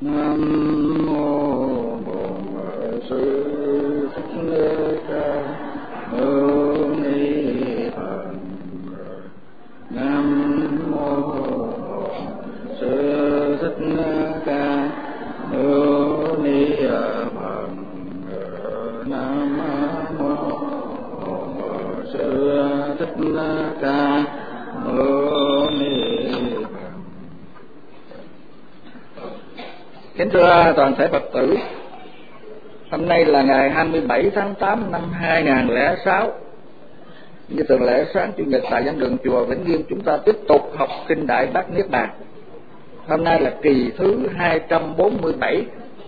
Nam mô Bổn Sư Thích Ca Mâu Ni Phật. Nam mô Bổn Sư Thích Ca Mâu Ni Phật. Nam mô Bổn Sư Thích Ca Mâu Ni Phật. Kính thưa toàn thể Phật tử, hôm nay là ngày 27 tháng 8 năm 2006. Như thường lệ, sáng Chủ nhật tại giảng đường chùa Vĩnh Nghiêm chúng ta tiếp tục học kinh Đại Bát Niết Bàn. Hôm nay là kỳ thứ 247.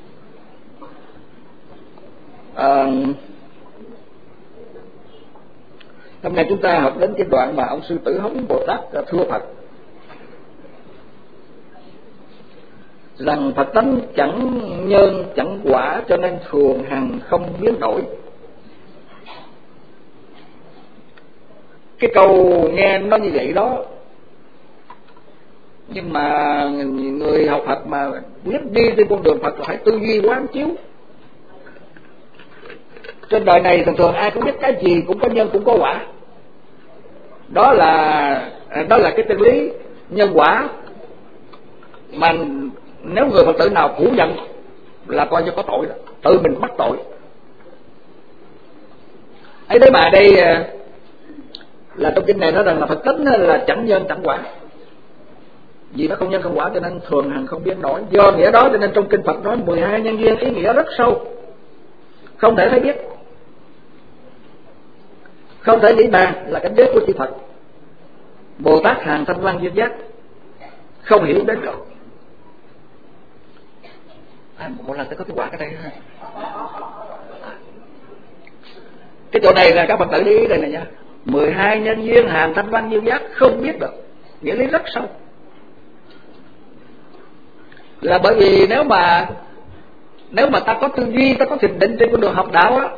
Hôm nay chúng ta học đến cái đoạn mà ông Sư Tử Hống Bồ Tát thưa Phật rằng Phật tánh chẳng nhân chẳng quả, cho nên thường hằng không biến đổi. Cái câu nghe nó như vậy đó, nhưng mà người học Phật mà biết đi trên con đường Phật là phải tư duy quán chiếu. Trên đời này thường thường ai cũng biết cái gì cũng có nhân cũng có quả. Đó là cái chân lý nhân quả mà nếu người Phật tử nào phủ nhận là coi như có tội đó, tự mình mắc tội. Ấy thế mà đây là trong kinh này nói rằng là Phật tính là chẳng nhân chẳng quả, vì nó không nhân không quả cho nên thường hằng không biến đổi. Do nghĩa đó cho nên trong kinh Phật nói 12 nhân duyên, ý nghĩa rất sâu, không thể thấy biết, không thể nghĩ bàn, là cảnh giới của chư Phật. Bồ Tát hàng thanh văn duyên giác không hiểu đến được. Một lần tôi có cái quả cái đây ha. Cái chỗ này là các Phật tử để ý đây này nha. 12 nhân duyên hàm thanh văn duyên giác không biết được, nghĩa lý rất sâu. Là bởi vì nếu mà ta có tư duy, ta có thiền định trên con đường học đạo á,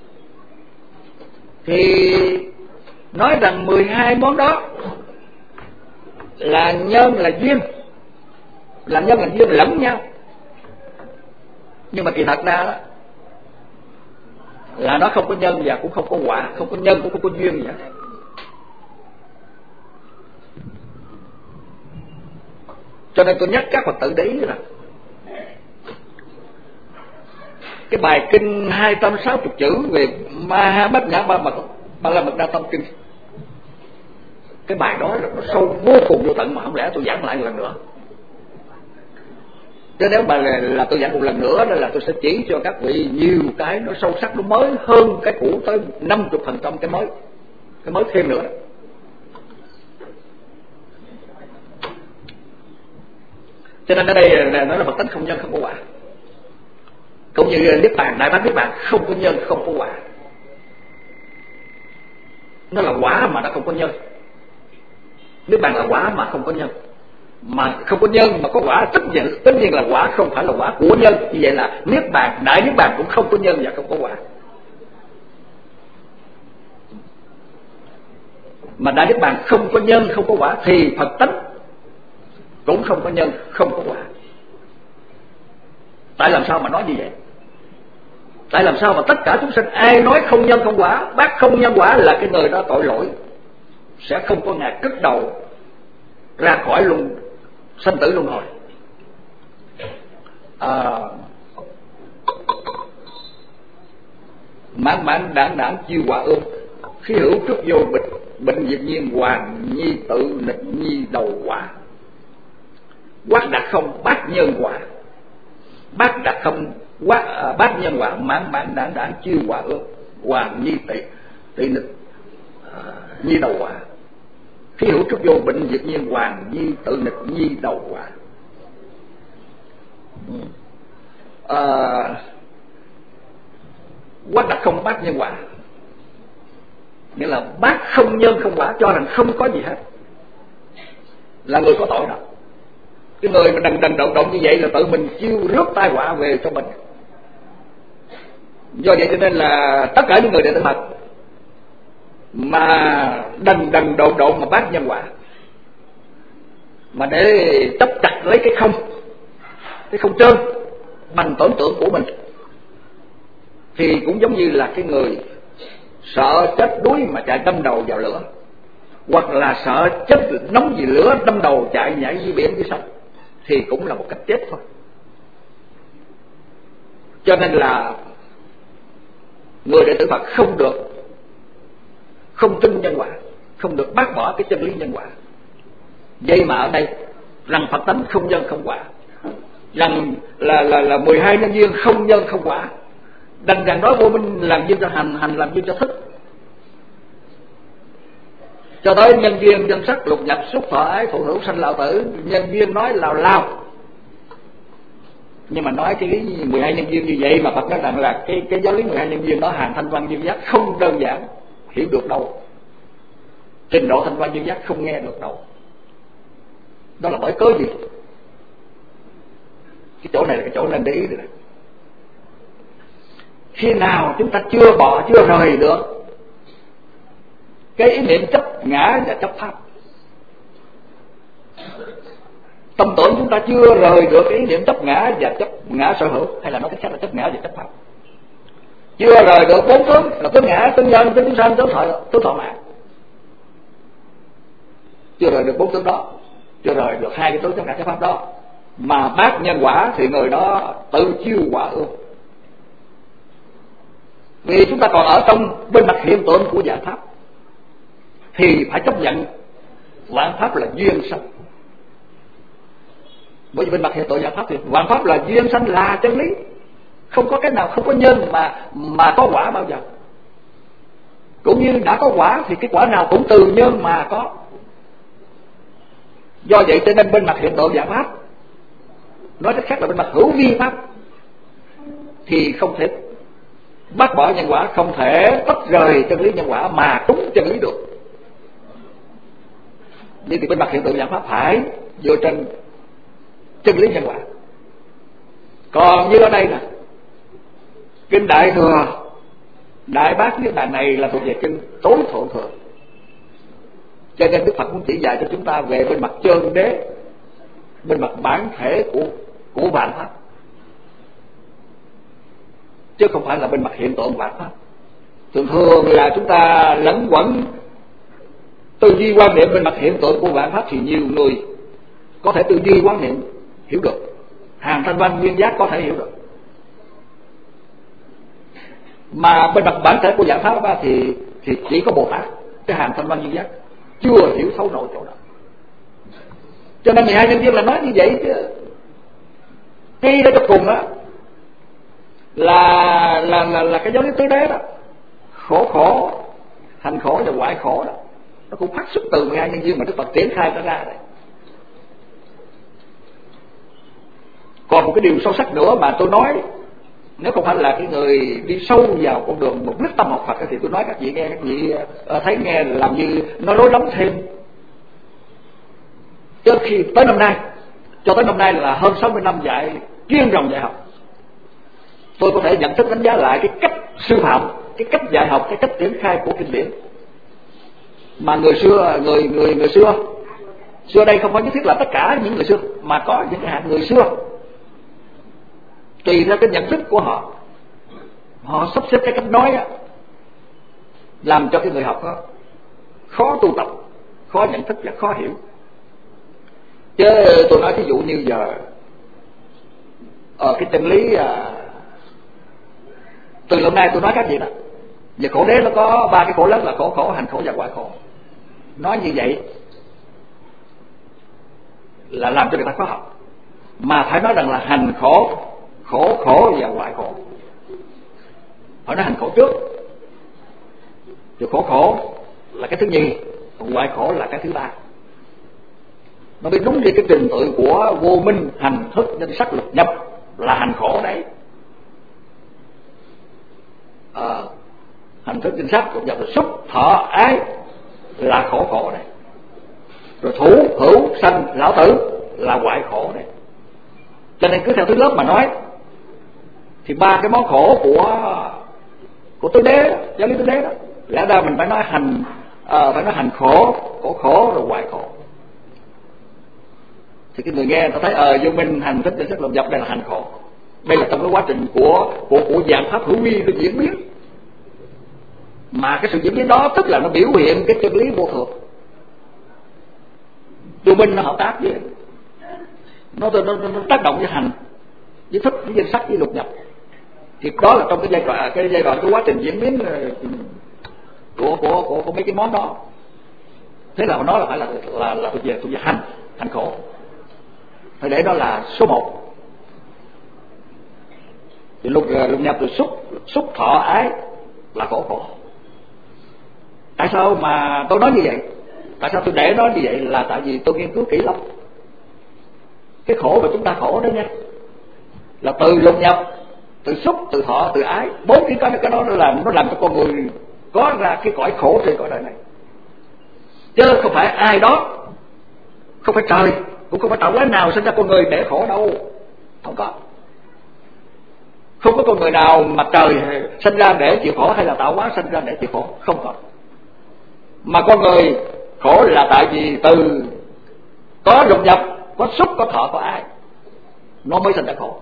thì nói rằng 12 món đó là nhân là duyên, là nhân là duyên lẫn nhau. Nhưng mà kỳ thật ra đó là nó không có nhân và cũng không có quả, không có nhân cũng không có duyên vậy. Cho nên tôi nhắc các Phật tử để ý là cái bài kinh 260 chữ về Ma Bát Nhã Ba La Mật Đa Tâm Kinh, cái bài đó nó sâu vô cùng vô tận, mà không lẽ tôi giảng lại một lần nữa. Chứ nếu mà là tôi giảng một lần nữa đó là tôi sẽ chỉ cho các vị nhiều cái nó sâu sắc, nó mới hơn cái cũ tới 50% cái mới thêm nữa. Cho nên ở đây nói là Phật tánh không nhân không có quả, cũng như Niết Bàn, Đại Bát Niết Bàn không có nhân không có quả. Nó là quả mà nó không có nhân. Niết Bàn là quả mà không có nhân, mà không có nhân mà có quả, tất nhiên là quả không phải là quả của nhân. Như vậy là Niết Bàn, Đại Niết Bàn cũng không có nhân và không có quả. Mà Đại Niết Bàn không có nhân không có quả thì Phật tánh cũng không có nhân không có quả. Tại làm sao mà nói như vậy? Tại làm sao mà tất cả chúng sinh ai nói không nhân không quả, bác không nhân quả là cái người đó tội lỗi, sẽ không có ngày cất đầu ra khỏi sanh tử luân hồi. Mãn mãn đảng đảng chiêu quả ương, khi hữu trước vô bệnh diệt nhiên, hoàng nhi tự nịch nhi đầu quả. Quát đạt không bát nhân quả, bát đạt không bát nhân quả, mãn mãn đảng đảng chiêu quả ương, hoàng nhi tị nịch nhi đầu quả. Khi hữu trước vô bệnh diệt nhiên, hoàng nhi tự nịch nhi đầu quả. Quát đạt không bát nhân quả, nghĩa là bác không nhân không quả, cho rằng không có gì hết, là người có tội đó. Cái người mà đần động như vậy là tự mình chiêu rước tai họa về cho mình. Do vậy cho nên là tất cả những người đệ tử Phật mà đần độn mà bác nhân quả, mà để chấp chặt lấy cái không, cái không trơn bằng tưởng tượng của mình, thì cũng giống như là cái người sợ chết đuối mà chạy đâm đầu vào lửa, hoặc là sợ chết nóng vì lửa đâm đầu chạy nhảy dưới biển dưới sông, thì cũng là một cách chết thôi. Cho nên là người đệ tử Phật không tin nhân quả, không được bác bỏ cái chân lý nhân quả. Vậy mà ở đây rằng Phật tánh không nhân không quả, rằng là 12 nhân duyên không nhân không quả, rằng nói vô minh làm duyên cho hành làm duyên cho thức, cho tới nhân duyên danh sắc lục nhập xúc thọ ái thụ hữu sanh lão tử, nhân duyên nói lao. Nhưng mà nói cái lý 12 nhân duyên như vậy mà Phật nói rằng là cái giáo lý 12 nhân duyên đó hàng thanh văn duyên giác không đơn giản hiểu được đâu, trình độ thanh văn duyên giác không nghe được đâu. Đó là bởi cớ gì? Cái chỗ này là cái chỗ nên để ý rồi. Khi nào chúng ta chưa rời được cái ý niệm chấp ngã và chấp pháp, tâm tưởng chúng ta chưa rời được cái ý niệm chấp ngã và chấp ngã sở hữu, hay là nói cách khác là chấp ngã và chấp pháp, chưa rời được bốn tướng là tướng ngã, tướng nhân, tướng sanh, tướng thọ mạng, chưa rời được bốn tướng đó, chưa rời được hai cái tướng chấp ngã chấp pháp đó, mà bác nhân quả thì người đó tự chiêu quả ương. Vì chúng ta còn ở trong bên mặt hiện tượng của vạn pháp thì phải chấp nhận vạn pháp là duyên sanh. Bởi vì bên mặt hiện tượng vạn pháp thì vạn pháp là duyên sanh, là chân lý, không có cái nào không có nhân mà có quả bao giờ. Cũng như đã có quả thì cái quả nào cũng từ nhân mà có. Do vậy cho nên bên mặt hiện tượng vạn pháp, nói cách khác là bên mặt hữu vi pháp, thì không thể bác bỏ nhân quả, không thể tách rời chân lý nhân quả mà đúng chân lý được. Nhưng thì bên mặt hiện tượng vạn pháp phải dựa trên chân lý nhân quả. Còn như ở đây nè, kinh Đại Thừa, Đại Bát Niết Bàn này là thuộc về kinh tối thượng thừa, cho nên Đức Phật cũng chỉ dạy cho chúng ta về bên mặt chân đế, bên mặt bản thể của vạn pháp, chứ không phải là bên mặt hiện tượng vạn pháp. Thường thường là chúng ta lẫn quẩn tư duy quan niệm bên mặt hiện tượng của vạn pháp, thì nhiều người có thể tư duy quan niệm hiểu được, hàng thanh văn nguyên giác có thể hiểu được, mà bên mặt bản thể của vạn pháp thì chỉ có Bồ Tát, cái hàng thanh văn nguyên giác chưa hiểu thấu nổi chỗ đó. Cho nên 12 nhân duyên là nói như vậy chứ. Khi đó cho cùng á là cái giáo lý tứ đế đó, khổ hành khổ và hoại khổ đó, nó cũng phát xuất từ 12 nhân duyên mà Đức Phật triển khai ra đấy. Còn một cái điều sâu sắc nữa mà tôi nói, nếu không phải là cái người đi sâu vào con đường mục đích tâm học Phật thì tôi nói các vị nghe, các vị thấy nghe làm như nó rối lắm thêm. Cho tới năm nay là hơn 60 năm dạy chuyên ròng dạy học, tôi có thể nhận thức đánh giá lại cái cách sư phạm, cái cách dạy học, cái cách triển khai của kinh điển mà người xưa đây không phải nhất thiết là tất cả những người xưa, mà có những cái hạng người xưa tùy theo cái nhận thức của họ sắp xếp cái cách nói đó, làm cho cái người học đó khó tu tập, khó nhận thức và khó hiểu. Chứ tôi nói ví dụ như giờ cái chân lý từ lâu nay tôi nói các vị đó, về khổ đế nó có 3 cái khổ lớn là khổ, hành khổ và hoại khổ. Nói như vậy là làm cho người ta khó học, mà phải nói rằng là hành khổ và hoại khổ. Phải nói hành khổ trước, rồi khổ là cái thứ nhì, còn hoại khổ là cái thứ ba. Nó mới đúng như cái trình tự của vô minh hành thức danh sắc lục nhập là hành khổ đấy. Hành thức danh sắc lục nhập là xúc thọ ái là khổ đấy. Rồi thủ hữu sanh lão tử là hoại khổ đấy. Cho nên cứ theo thứ lớp mà nói thì 3 cái món khổ của tứ đế, giáo lý tứ đế đó, lẽ ra mình phải nói hành khổ rồi hoại khổ. thì cái người nghe ta thấy vô minh hành thức nhận thức lục nhập đây là hành khổ. Đây là trong cái quá trình của dạng pháp hữu vi nó diễn biến, mà cái sự diễn biến đó tức là nó biểu hiện cái chân lý vô thường. Vô minh nó hợp tác với nó tác động với hành, với thức, với danh sắc, với lục nhập. Thì đó là trong cái giai đoạn cái quá trình diễn biến của mấy cái món đó. Thế là nó là phải là thuộc về hành khổ. Phải để đó là số 1. Thì lục nhập từ xúc thọ ái là khổ. Tại sao mà tôi nói như vậy? Tại sao tôi để nó như vậy? Là tại vì tôi nghiên cứu kỹ lắm. Cái khổ mà chúng ta khổ đó nha, là từ lục nhập, từ xúc, từ thọ, từ ái. 4 cái đó nó làm cho con người có ra cái cõi khổ trên cõi đời này. Chứ không phải ai đó, không phải trời, cũng không phải tạo hóa nào sinh ra con người để khổ đâu. Không có. Không có con người nào mà trời sinh ra để chịu khổ, hay là tạo hóa sinh ra để chịu khổ. Không có. Mà con người khổ là tại vì từ có lục nhập, có xúc, có thọ, có ái, nó mới sinh ra khổ.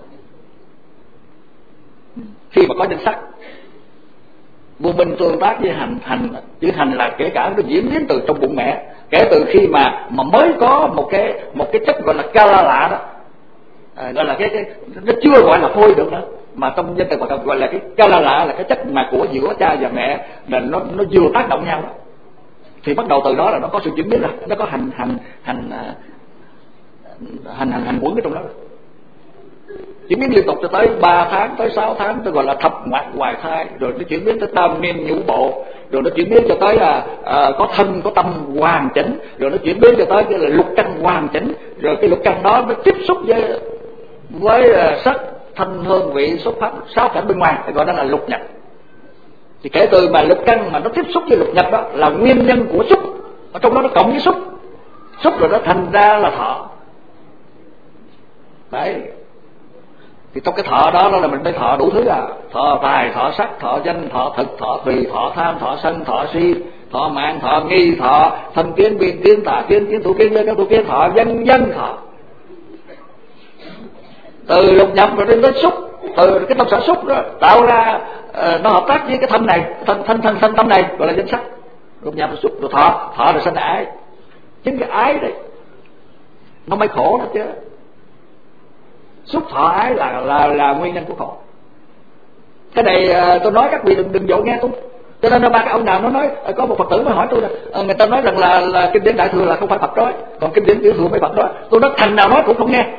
Khi mà có danh sắc, vô minh tương tác với hành, chữ hành là kể cả nó diễn biến từ trong bụng mẹ, kể từ khi mà mới có một cái chất gọi là kala lạ đó, gọi là cái nó chưa gọi là phôi được nữa, mà trong dân tộc gọi là cái kala lạ, là cái chất mà của giữa cha và mẹ, là nó vừa tác động nhau đó. Thì bắt đầu từ đó là nó có sự chuyển biến, là nó có hành quẩn ở trong đó, chuyển biến liên tục cho tới 3 tháng, tới 6 tháng, tôi gọi là thập ngoại hoài thai, rồi nó chuyển biến tới tam niên nhũ bộ, rồi nó chuyển biến cho tới có thân có tâm hoàn chỉnh, rồi nó chuyển biến cho tới cái là lục căn hoàn chỉnh, rồi cái lục căn đó nó tiếp xúc với sắc thanh hương vị xúc pháp 6 cảnh bên ngoài, gọi đó là lục nhập. Thì kể từ mà lục căn mà nó tiếp xúc với lục nhập đó là nguyên nhân của xúc, ở trong đó nó cộng với xúc rồi nó thành ra là thọ. Đấy. Thì trong cái thọ đó là mình mới thọ đủ thứ thọ tài, thọ sắc, thọ danh, thọ thực, thọ tùy, thọ tham, thọ sân, thọ si, thọ mạng, thọ nghi, thọ thân kiến, biên kiến, tà kiến, kiến thủ kiến, lên các thủ kiến, thọ dân thọ. Từ lục nhập rồi đến xúc, từ cái tâm sở xúc đó tạo ra nó hợp tác với cái thân này, thân tâm này gọi là danh sắc. Lục nhập rồi xúc rồi thọ rồi sanh ái. Chính cái ái đấy nó mới khổ đó chứ. Xúc thọ ái là nguyên nhân của khổ. Cái này tôi nói các vị đừng vội nghe tôi. Cho nên ba cái ông nào nó nói, có một Phật tử mới hỏi tôi là người ta nói rằng là kinh điển Đại Thừa là không phải Phật nói, còn kinh điển Tiểu Thừa mới Phật nói. Tôi nói thằng nào nói cũng không nghe.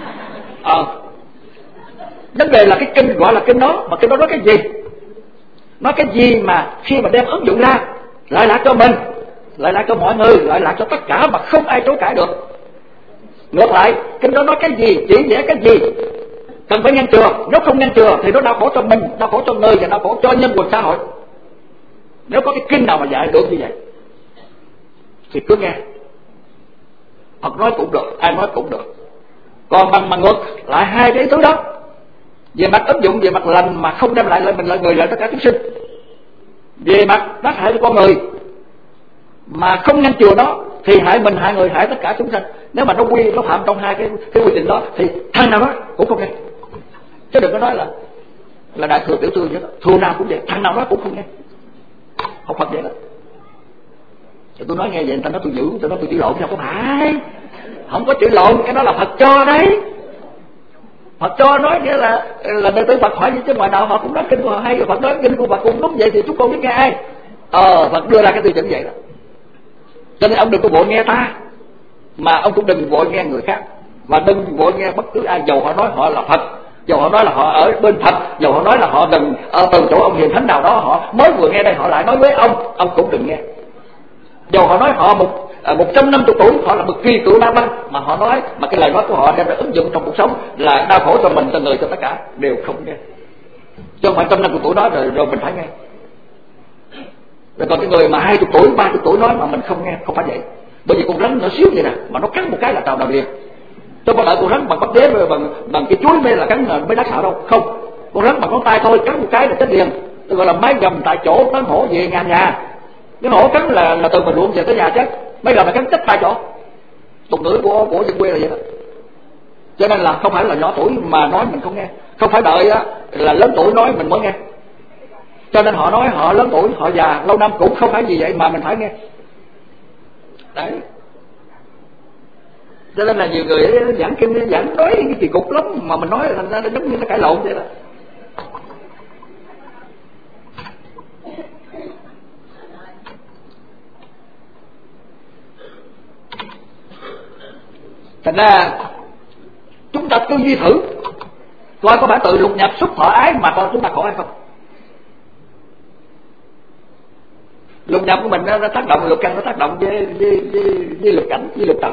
Vấn đề là cái kinh gọi là kinh đó, mà kinh đó nói cái gì? Nói cái gì mà khi mà đem ứng dụng ra lại là cho mình, lại là cho mọi người, lại là cho tất cả mà không ai chối cãi được. Ngược lại, kinh đó nói cái gì, chỉ vẽ cái gì, cần phải ngăn chừa. Nếu không ngăn chừa thì nó đau khổ cho mình, đau khổ cho người và đau khổ cho nhân quần xã hội. Nếu có cái kinh nào mà dạy được như vậy thì cứ nghe. Phật nói cũng được, ai nói cũng được. Còn bằng ngược lại hai cái thứ đó, về mặt ứng dụng, về mặt lành mà không đem lại lợi mình, lợi người, lợi tất cả chúng sinh, về mặt tác hại cho con người mà không ngăn chừa nó thì hại mình, hại người, hại tất cả chúng sinh. Nếu mà nó phạm trong hai cái quy định đó thì thằng nào đó cũng không nghe. Chứ đừng có nói là Đại Thừa Tiểu Thừa vậy đó, thừa nào cũng vậy, thằng nào đó cũng không nghe. Học Phật vậy đó. Thì tôi nói nghe vậy, người ta nói tôi giữ, tôi nói tôi chữ lộn, sao có phải? Không có chữ lộn, cái đó là Phật cho đấy. Phật cho nói nghĩa là đệ tử Phật hỏi gì chứ ngoài nào họ cũng nói kinh của họ hay, rồi Phật nói kinh của Phật cũng đúng vậy thì chúng con biết nghe ai? Phật đưa ra cái tiêu chuẩn vậy đó. Cho nên ông đừng có vội nghe ta, mà ông cũng đừng vội nghe người khác, và đừng vội nghe bất cứ ai, dầu họ nói họ là Phật, dầu họ nói là họ ở bên Phật, dầu họ nói là họ từ chỗ ông hiền thánh nào đó họ mới vừa nghe đây họ lại nói với ông cũng đừng nghe. Dầu họ nói họ 150 tuổi, họ là bậc kỳ cựu La Băng, mà họ nói mà cái lời nói của họ đem ra ứng dụng trong cuộc sống là đau khổ cho mình, cho người, cho tất cả đều không nghe. Chứ không phải 150 tuổi nói rồi mình phải nghe. Rồi còn cái người mà 20 tuổi, 30 tuổi nói mà mình không nghe, không phải vậy. Bởi vì con rắn nó xíu vậy nè, mà nó cắn một cái là trào đào liền. Tôi có đợi con rắn bằng bắt đế rồi bằng cái chuối mới là cắn mới đắc xạo đâu, không. Con rắn bằng ngón tay thôi, cắn một cái là chết liền. Tôi gọi là máy gầm tại chỗ, cắn hổ về nhà. Cái hổ cắn là từ mình ruộng về tới nhà chết, mấy lần là cắn chết tại chỗ. Tục ngữ của dân quê là vậy đó. Cho nên là không phải là nhỏ tuổi mà nói mình không nghe, không phải đợi là lớn tuổi nói mình mới nghe. Cho nên họ nói họ lớn tuổi, họ già lâu năm cũng không phải gì vậy mà mình phải nghe. Đấy. Cho nên là nhiều người giảng kinh giảng nói cái kỳ cục lắm mà mình nói thành ra nó giống như nó cãi lộn vậy đó. Thành ra chúng ta tư duy thử coi có phải tự lục nhập xúc thọ ái mà coi chúng ta khổ hay không. Lục nhập của mình nó tác động, lục căn nó tác động với lục cảnh, với lục trần.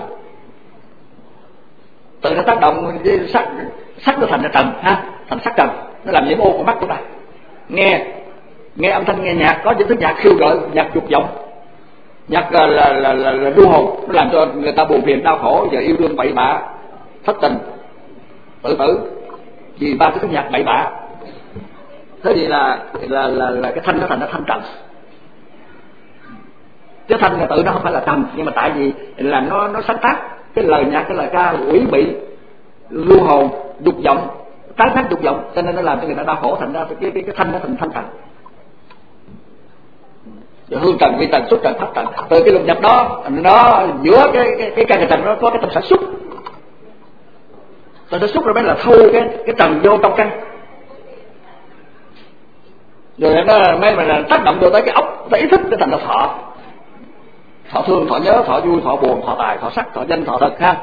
Tự nó tác động với sắc nó thành là trần ha, thành sắc trần, nó làm nhiễm ô của mắt của ta. Nghe âm thanh, nghe nhạc, có những thứ nhạc khiêu gợi, nhạc dục vọng, nhạc là ru hồn, nó làm cho người ta buồn phiền đau khổ, giờ yêu đương bậy bạ, thất tình, tự tử, vì ba cái nhạc bậy bạ. Thế thì là cái thanh nó thành nó thanh trần. Cái thanh là tự nó không phải là trần, nhưng mà tại vì là nó sáng tác cái lời nhạc, cái lời ca ủy bị ru hồn, dục vọng, tái phát dục vọng, cho nên nó làm cho người ta đau khổ, thành ra cái thanh nó thành thanh trần. Hương trần, vi trần, xúc trần, pháp trần. Từ cái lục nhập đó, nó giữa cái căn trần nó có cái tâm sản xuất. Rồi nó xúc rồi mới là thu cái trần vô trong căn. Rồi nó mới là tác động vô tới cái óc, tới ý thức cái thành là thọ. Thọ thương, thọ nhớ, thọ vui, thọ buồn, thọ tài, thọ sắc, thọ danh, thọ thực ha.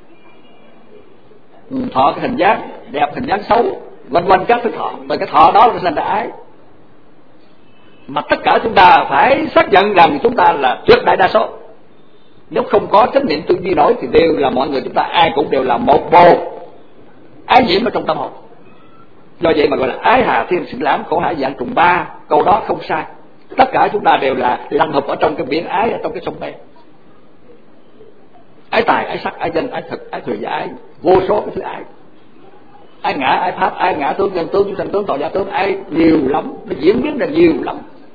Thọ cái hình dáng đẹp, hình dáng xấu, vân vân các thứ thọ. Từ cái thọ đó nó sinh ra ái. Mà tất cả chúng ta phải xác nhận rằng chúng ta là tuyệt đại đa số. Nếu không có chánh niệm tư duy nổi thì đều là mọi người chúng ta ai cũng đều là một bồ ái nhiễm ở trong tâm hồn. Do vậy mà gọi là ái hà thiên sinh lãm khổ hải dạng trùng ba. Câu đó không sai. Tất cả chúng ta đều là lăn hợp ở trong cái biển ái, ở trong cái sông mê. Ái tài, ái sắc, ái danh, ái thực, ái thừa và ái vô số cái thứ ái. Ái ngã, ái pháp, ái ngã tướng, nhân tướng, sanh tướng, tọa giả tướng, ái nhiều lắm, nó diễn biến ra nhiều lắm.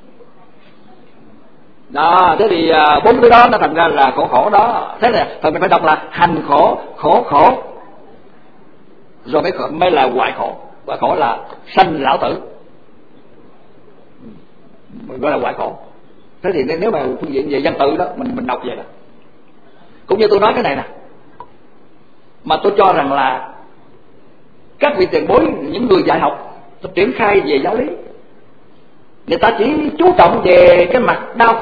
Đó, thế thì bốn cái đó nó thành ra là khổ đó. Thế là mình phải đọc là hành khổ, khổ, rồi mới là hoại khổ. Hoại khổ là sanh lão tử, gọi là hoại khổ. Thế thì nếu mà phương diện về văn tự đó mình đọc vậy đó. Cũng như tôi nói cái này nè, mà tôi cho rằng là các vị tiền bối, những người dạy học triển khai về giáo lý, người ta chỉ chú trọng về cái mặt đau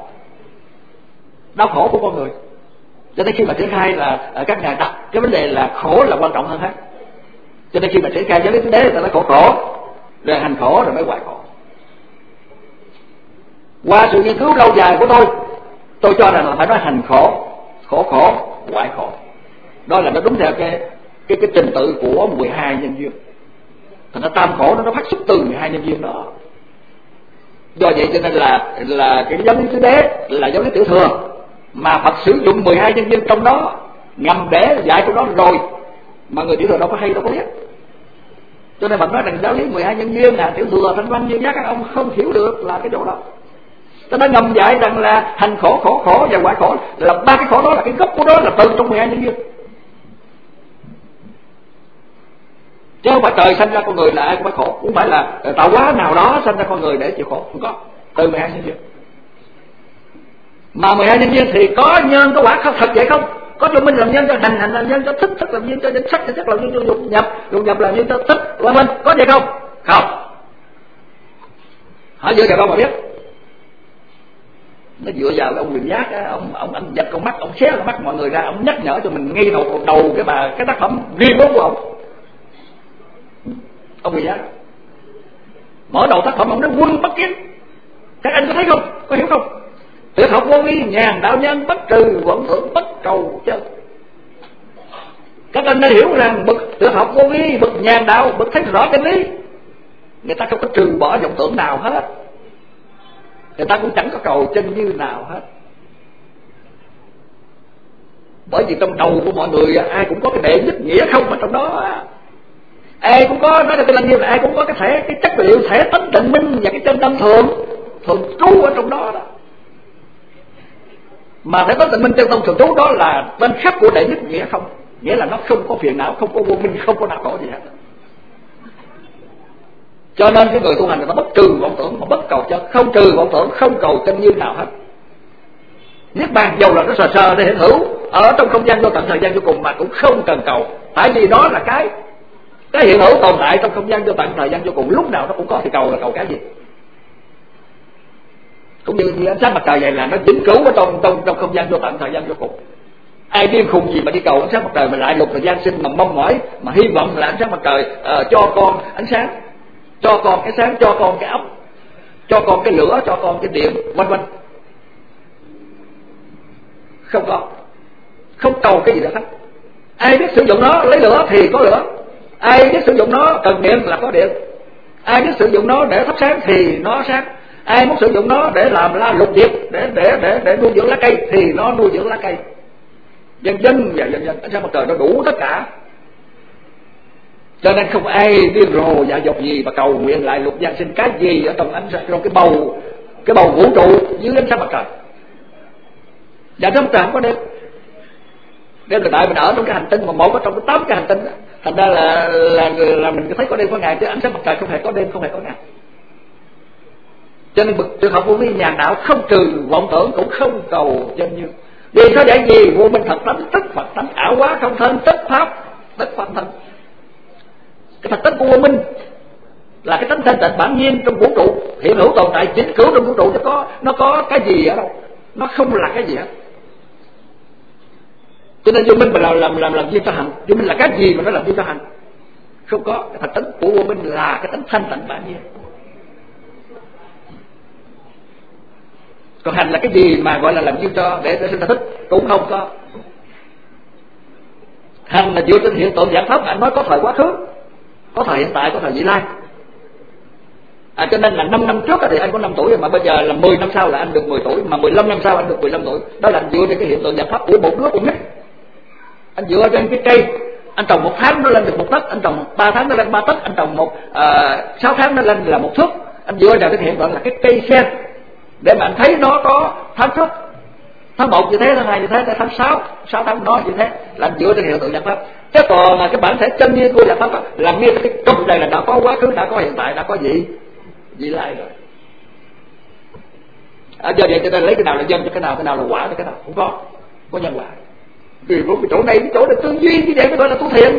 khổ của con người. Cho nên khi mà triển khai là các nhà đặt cái vấn đề là khổ là quan trọng hơn hết. Cho nên khi mà triển khai giáo lý tứ đế, người ta nói khổ, rồi hành khổ, rồi mới hoại khổ. Qua sự nghiên cứu lâu dài của tôi cho rằng là phải nói hành khổ, hoại khổ. Đó là nó đúng theo cái trình tự của 12 nhân duyên. Thành ra tam khổ nó phát xuất từ 12 nhân duyên đó. Do vậy cho nên là cái giáo lý tứ đế là giáo lý tiểu thừa, mà Phật sử dụng 12 nhân duyên trong đó ngầm để dạy trong đó rồi, mà người tiểu thừa đâu có hay đâu có biết. Cho nên Phật nói rằng giáo lý 12 nhân duyên là tiểu thừa thanh văn như giác các ông không hiểu được là cái chỗ đó. Cho nên ngầm dạy rằng là hành khổ và hoại khổ, là ba cái khổ đó là cái gốc của đó là từ trong 12 nhân duyên. Chứ không phải trời sanh ra con người là ai cũng phải khổ, cũng phải là tạo hóa nào đó sanh ra con người để chịu khổ, không có. Từ 12 nhân duyên. Mà 12 nhân duyên thì có nhân có quả, không thật vậy không? Có cho minh làm nhân, cho hành làm nhân, cho thức làm nhân, cho sắc làm nhân, cho dục nhập làm nhân, cho thích là minh, có vậy không? Không. Họ dựa vào đâu mà biết? Nó dựa vào cái ông Quyền Giác á, ông anh giật con mắt, ông xé con mắt mọi người ra, ông nhắc nhở cho mình ngay đầu cái tác phẩm riêng của ông. Ông Quyền Giác mở đầu tác phẩm ông nói quân bất kiến. Các anh có thấy không? Có hiểu không? Tuyệt học vô vi, nhàn đạo nhân, bất trừ vận thượng, bất cầu chân. Các anh đã hiểu rằng bậc tuyệt học vô vi, bậc nhàn đạo, bậc thấy rõ chân lý, người ta không có trừ bỏ vọng tưởng nào hết, người ta cũng chẳng có cầu chân như nào hết. Bởi vì trong đầu của mọi người ai cũng có cái đệ nhất nghĩa không mà trong đó, ai cũng có, nói là cái là như là ai cũng có cái chất liệu thể tánh tịnh minh và cái chân tâm thường trú ở trong đó đó. Mà thể tánh tịnh minh chân tâm thường trú đó là tên khắc của đệ nhất nghĩa không. nghĩa là nó không có phiền não, không có vô minh, không có đau khổ gì hết. Cho nên cái người tu hành người ta bất trừ vọng tưởng, mà bất cầu chân, không trừ vọng tưởng, không cầu chân như nào hết. Niết bàn dầu là nó sờ sờ để hiện hữu ở trong không gian vô tận thời gian vô cùng mà cũng không cần cầu, tại vì đó là cái hiện hữu tồn tại trong không gian vô tận thời gian vô cùng, lúc nào nó cũng có, thì cầu là cầu cái gì? Cũng như ánh sáng mặt trời vậy là nó vĩnh cửu ở trong không gian vô tận thời gian vô cùng. Ai điên khùng gì mà đi cầu ánh sáng mặt trời mà lại lục thời gian sinh mà mong mỏi mà hy vọng là ánh sáng mặt trời cho con ánh sáng, cho con cái sáng, cho con cái ốc, cho con cái lửa, cho con cái điện, vân vân. Không cầu cái gì đó hết. Ai biết sử dụng nó lấy lửa thì có lửa, ai biết sử dụng nó cần điện là có điện, ai biết sử dụng nó để thắp sáng thì nó sáng, ai muốn sử dụng nó để làm la lục diệp, để nuôi dưỡng lá cây thì nó nuôi dưỡng lá cây, dần dần ánh sáng mặt trời nó đủ tất cả. Cho nên không ai điên rồ dạ dột gì mà cầu nguyện lại lục giang sinh cái gì ở trong trong cái bầu vũ trụ dưới ánh sáng mặt trời. Dạ trong trời không có đêm là tại mình ở trong cái hành tinh mà một ở trong cái 8 cái hành tinh đó. Thành ra là mình thấy có đêm có ngày, chứ ánh sáng mặt trời không hề có đêm, không hề có ngày. Cho nên bậc trường học vô vi nhàn đạo không trừ vọng tưởng, cũng không cầu chân như. Vì sao vậy? Gì vô minh thật tánh, tức Phật tánh, ảo hóa không thân, tức pháp thân. Cái thật tánh của vô minh là cái tánh thanh tịnh bản nhiên trong vũ trụ, hiện hữu tồn tại chính cửu trong vũ trụ, nó có cái gì ở đâu, nó không là cái gì hết. Cho nên vô minh mà làm gì cho hành, vô minh là cái gì mà nó làm gì cho hành? Không có. Cái thật tánh của vô minh là cái tánh thanh tịnh bản nhiên. Còn hành là cái gì mà gọi là làm duyên cho để sinh ra thích, cũng không có. Hành là dựa trên hiện tượng dạng pháp. Anh nói có thời quá khứ, có thời hiện tại, có thời vị lai. Cho nên là 5 năm trước thì anh có 5 tuổi, mà bây giờ là 10 năm sau là anh được 10 tuổi, mà 15 năm sau anh được 15 tuổi. Đó là anh dựa trên cái hiện tượng dạng pháp của một đứa con nít. Anh dựa trên cái cây, anh trồng 1 tháng nó lên được 1 tấc, anh trồng 3 tháng nó lên 3 tấc, anh trồng 6 tháng nó lên là 1 thước. Anh dựa vào cái hiện tượng là cái cây sen để mà anh thấy nó có tháng trước, tháng 1 như thế, tháng 2 như thế, tháng 6 tháng nó như thế, là anh dựa trên hiện tượng dạng pháp. Chứ còn là cái bản thể chân nhiên của dạng pháp là nghe cái công này là đã có quá khứ, đã có hiện tại, đã có vị lai rồi. Do vậy cho nên lấy cái nào là nhân cho cái nào là quả cho cái nào, không có nhân quả. Vì cái chỗ này cái chỗ là tư duy như vậy mới gọi là tu thiện.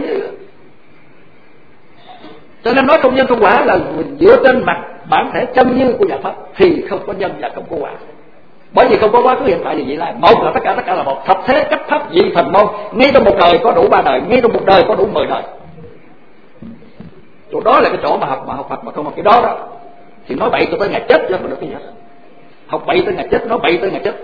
Cho nên nói không nhân không quả là dựa trên mặt bản thể chân như của dạng pháp thì không có nhân và không có quả. Bởi vì không có quá khứ hiện tại thì vậy là một, là tất cả là một, thập thế cách pháp dị thần môn, ngay trong một đời có đủ 3 đời, ngay trong một đời có đủ 10 đời. Chỗ đó là cái chỗ mà học Phật mà không học cái đó thì nói bậy tôi tới ngày chết chứ không được cái gì hết. Học bậy tới ngày chết, nói bậy tới ngày chết.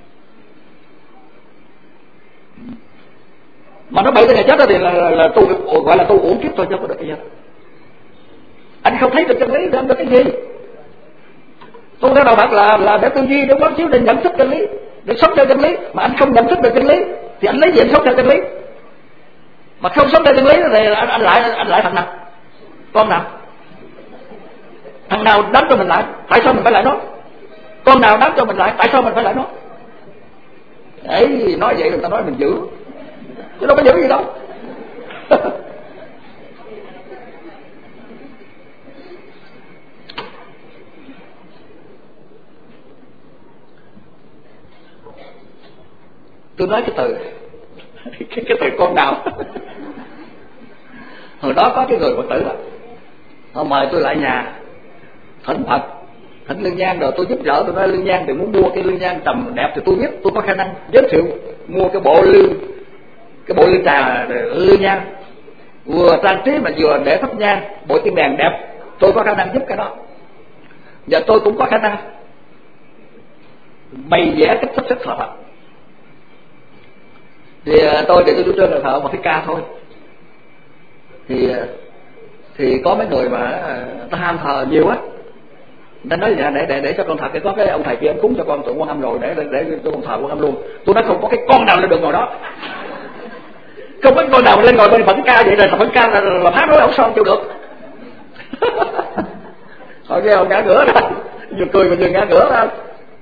Mà nó bậy tới ngày chết đó thì là tu, gọi là tu uổng kiếp thôi chứ không được cái gì hết. Anh không thấy được chân lý thì anh được cái gì? Tu theo đạo Phật là để tư duy, để quán chiếu, để nhận thức chân lý, để sống theo chân lý. Mà anh không nhận thức được chân lý thì anh lấy gì anh sống theo chân lý? Mà không sống theo chân lý thì anh lại thằng nào? Con nào? Thằng nào đánh cho mình lại? Tại sao mình phải lại nó? Con nào đánh cho mình lại? Tại sao mình phải lại nó? Đấy, nói vậy người ta nói mình giữ, chứ đâu có giữ gì đâu. Tôi nói cái từ cái từ con nào. Hồi đó có cái người Phật tử đó, họ mời tôi lại nhà thỉnh Phật, thỉnh lương nhang, rồi tôi giúp đỡ. Tôi nói lương nhang thì muốn mua cái lương nhang tầm đẹp thì tôi biết, tôi có khả năng giới thiệu mua cái bộ lư trà lương nhang, vừa trang trí mà vừa để thắp nhang, bộ tiên đèn đẹp, tôi có khả năng giúp cái đó. Và tôi cũng có khả năng bày vẽ cách sắp xếp thờ Phật. Thì tôi chủ trương là thờ một cái ca thôi. Thì có mấy người mà ta ham thờ nhiều á, ta nói để cho con thờ, cái có cái ông thầy kia cúng cho con tượng Quan Âm rồi, để cho con thờ Quan Âm luôn. Tôi nói không có cái con nào lên được ngồi đó, không có con nào lên ngồi bên Phật ca vậy, rồi Phật ca là phá đối ông son chịu được. Họ kêu ngã ngửa ra, vừa cười mà vừa ngã ngửa ra.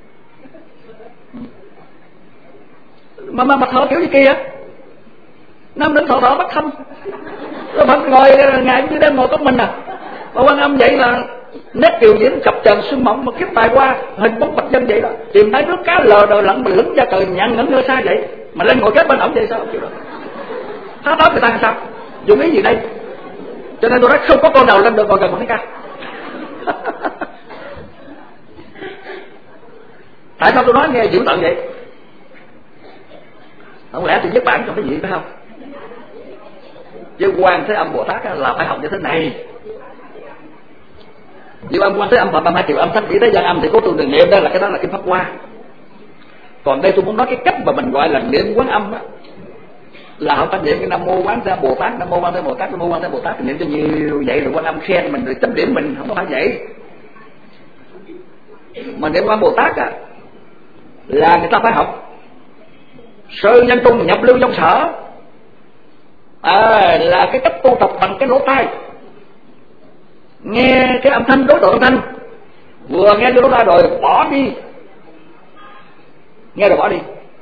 Mà thở kiểu như kia Nam Định Thọ Thọ Bất Thâm, rồi Phật ngồi ngài như đang ngồi có mình à. Mà Quan Âm vậy là nét kiều diễm chập chờn sương mỏng, mà kiếp tài qua hình bóng Phật dân vậy đó, tìm thấy nước cá lờ đờ lẫn mà lững ra trời nhặn ngẩn ngơ xa vậy, mà lên ngồi kế bên ổng vậy sao chịu được? Phá đó người ta làm sao? Dùng ý gì đây? Cho nên tôi nói không có con nào lên được ngồi gần một cái ca. Tại sao tôi nói nghe dữ tợn vậy? Không lẽ tôi viết bản cho cái gì phải không? Chứ Quan Thế Âm Bồ Tát là phải học như thế này. Diệu Âm Quan Thế Âm Phật 32 triệu âm, thánh vĩ thế gian âm thì có tôi đừng niệm, đây là cái đó là kinh Pháp Hoa. Còn đây tôi muốn nói cái cách mà mình gọi là niệm Quán Âm á, là họ ta niệm cái Nam Mô Quán Thế Bồ Tát, Nam Mô Quán Thế Bồ Tát, Nam Mô Quán Thế Bồ Tát, thì niệm cho nhiều vậy rồi Quan Âm khen mình rồi chấm điểm mình, không có phải vậy. Mà niệm Quan Bồ Tát á là người ta phải học sơ nhân trung nhập lưu trong sở, là cái cách tu tập bằng cái lỗ tai, nghe cái âm thanh, đối tượng âm thanh, vừa nghe cái lỗ tai rồi bỏ đi, nghe rồi bỏ đi.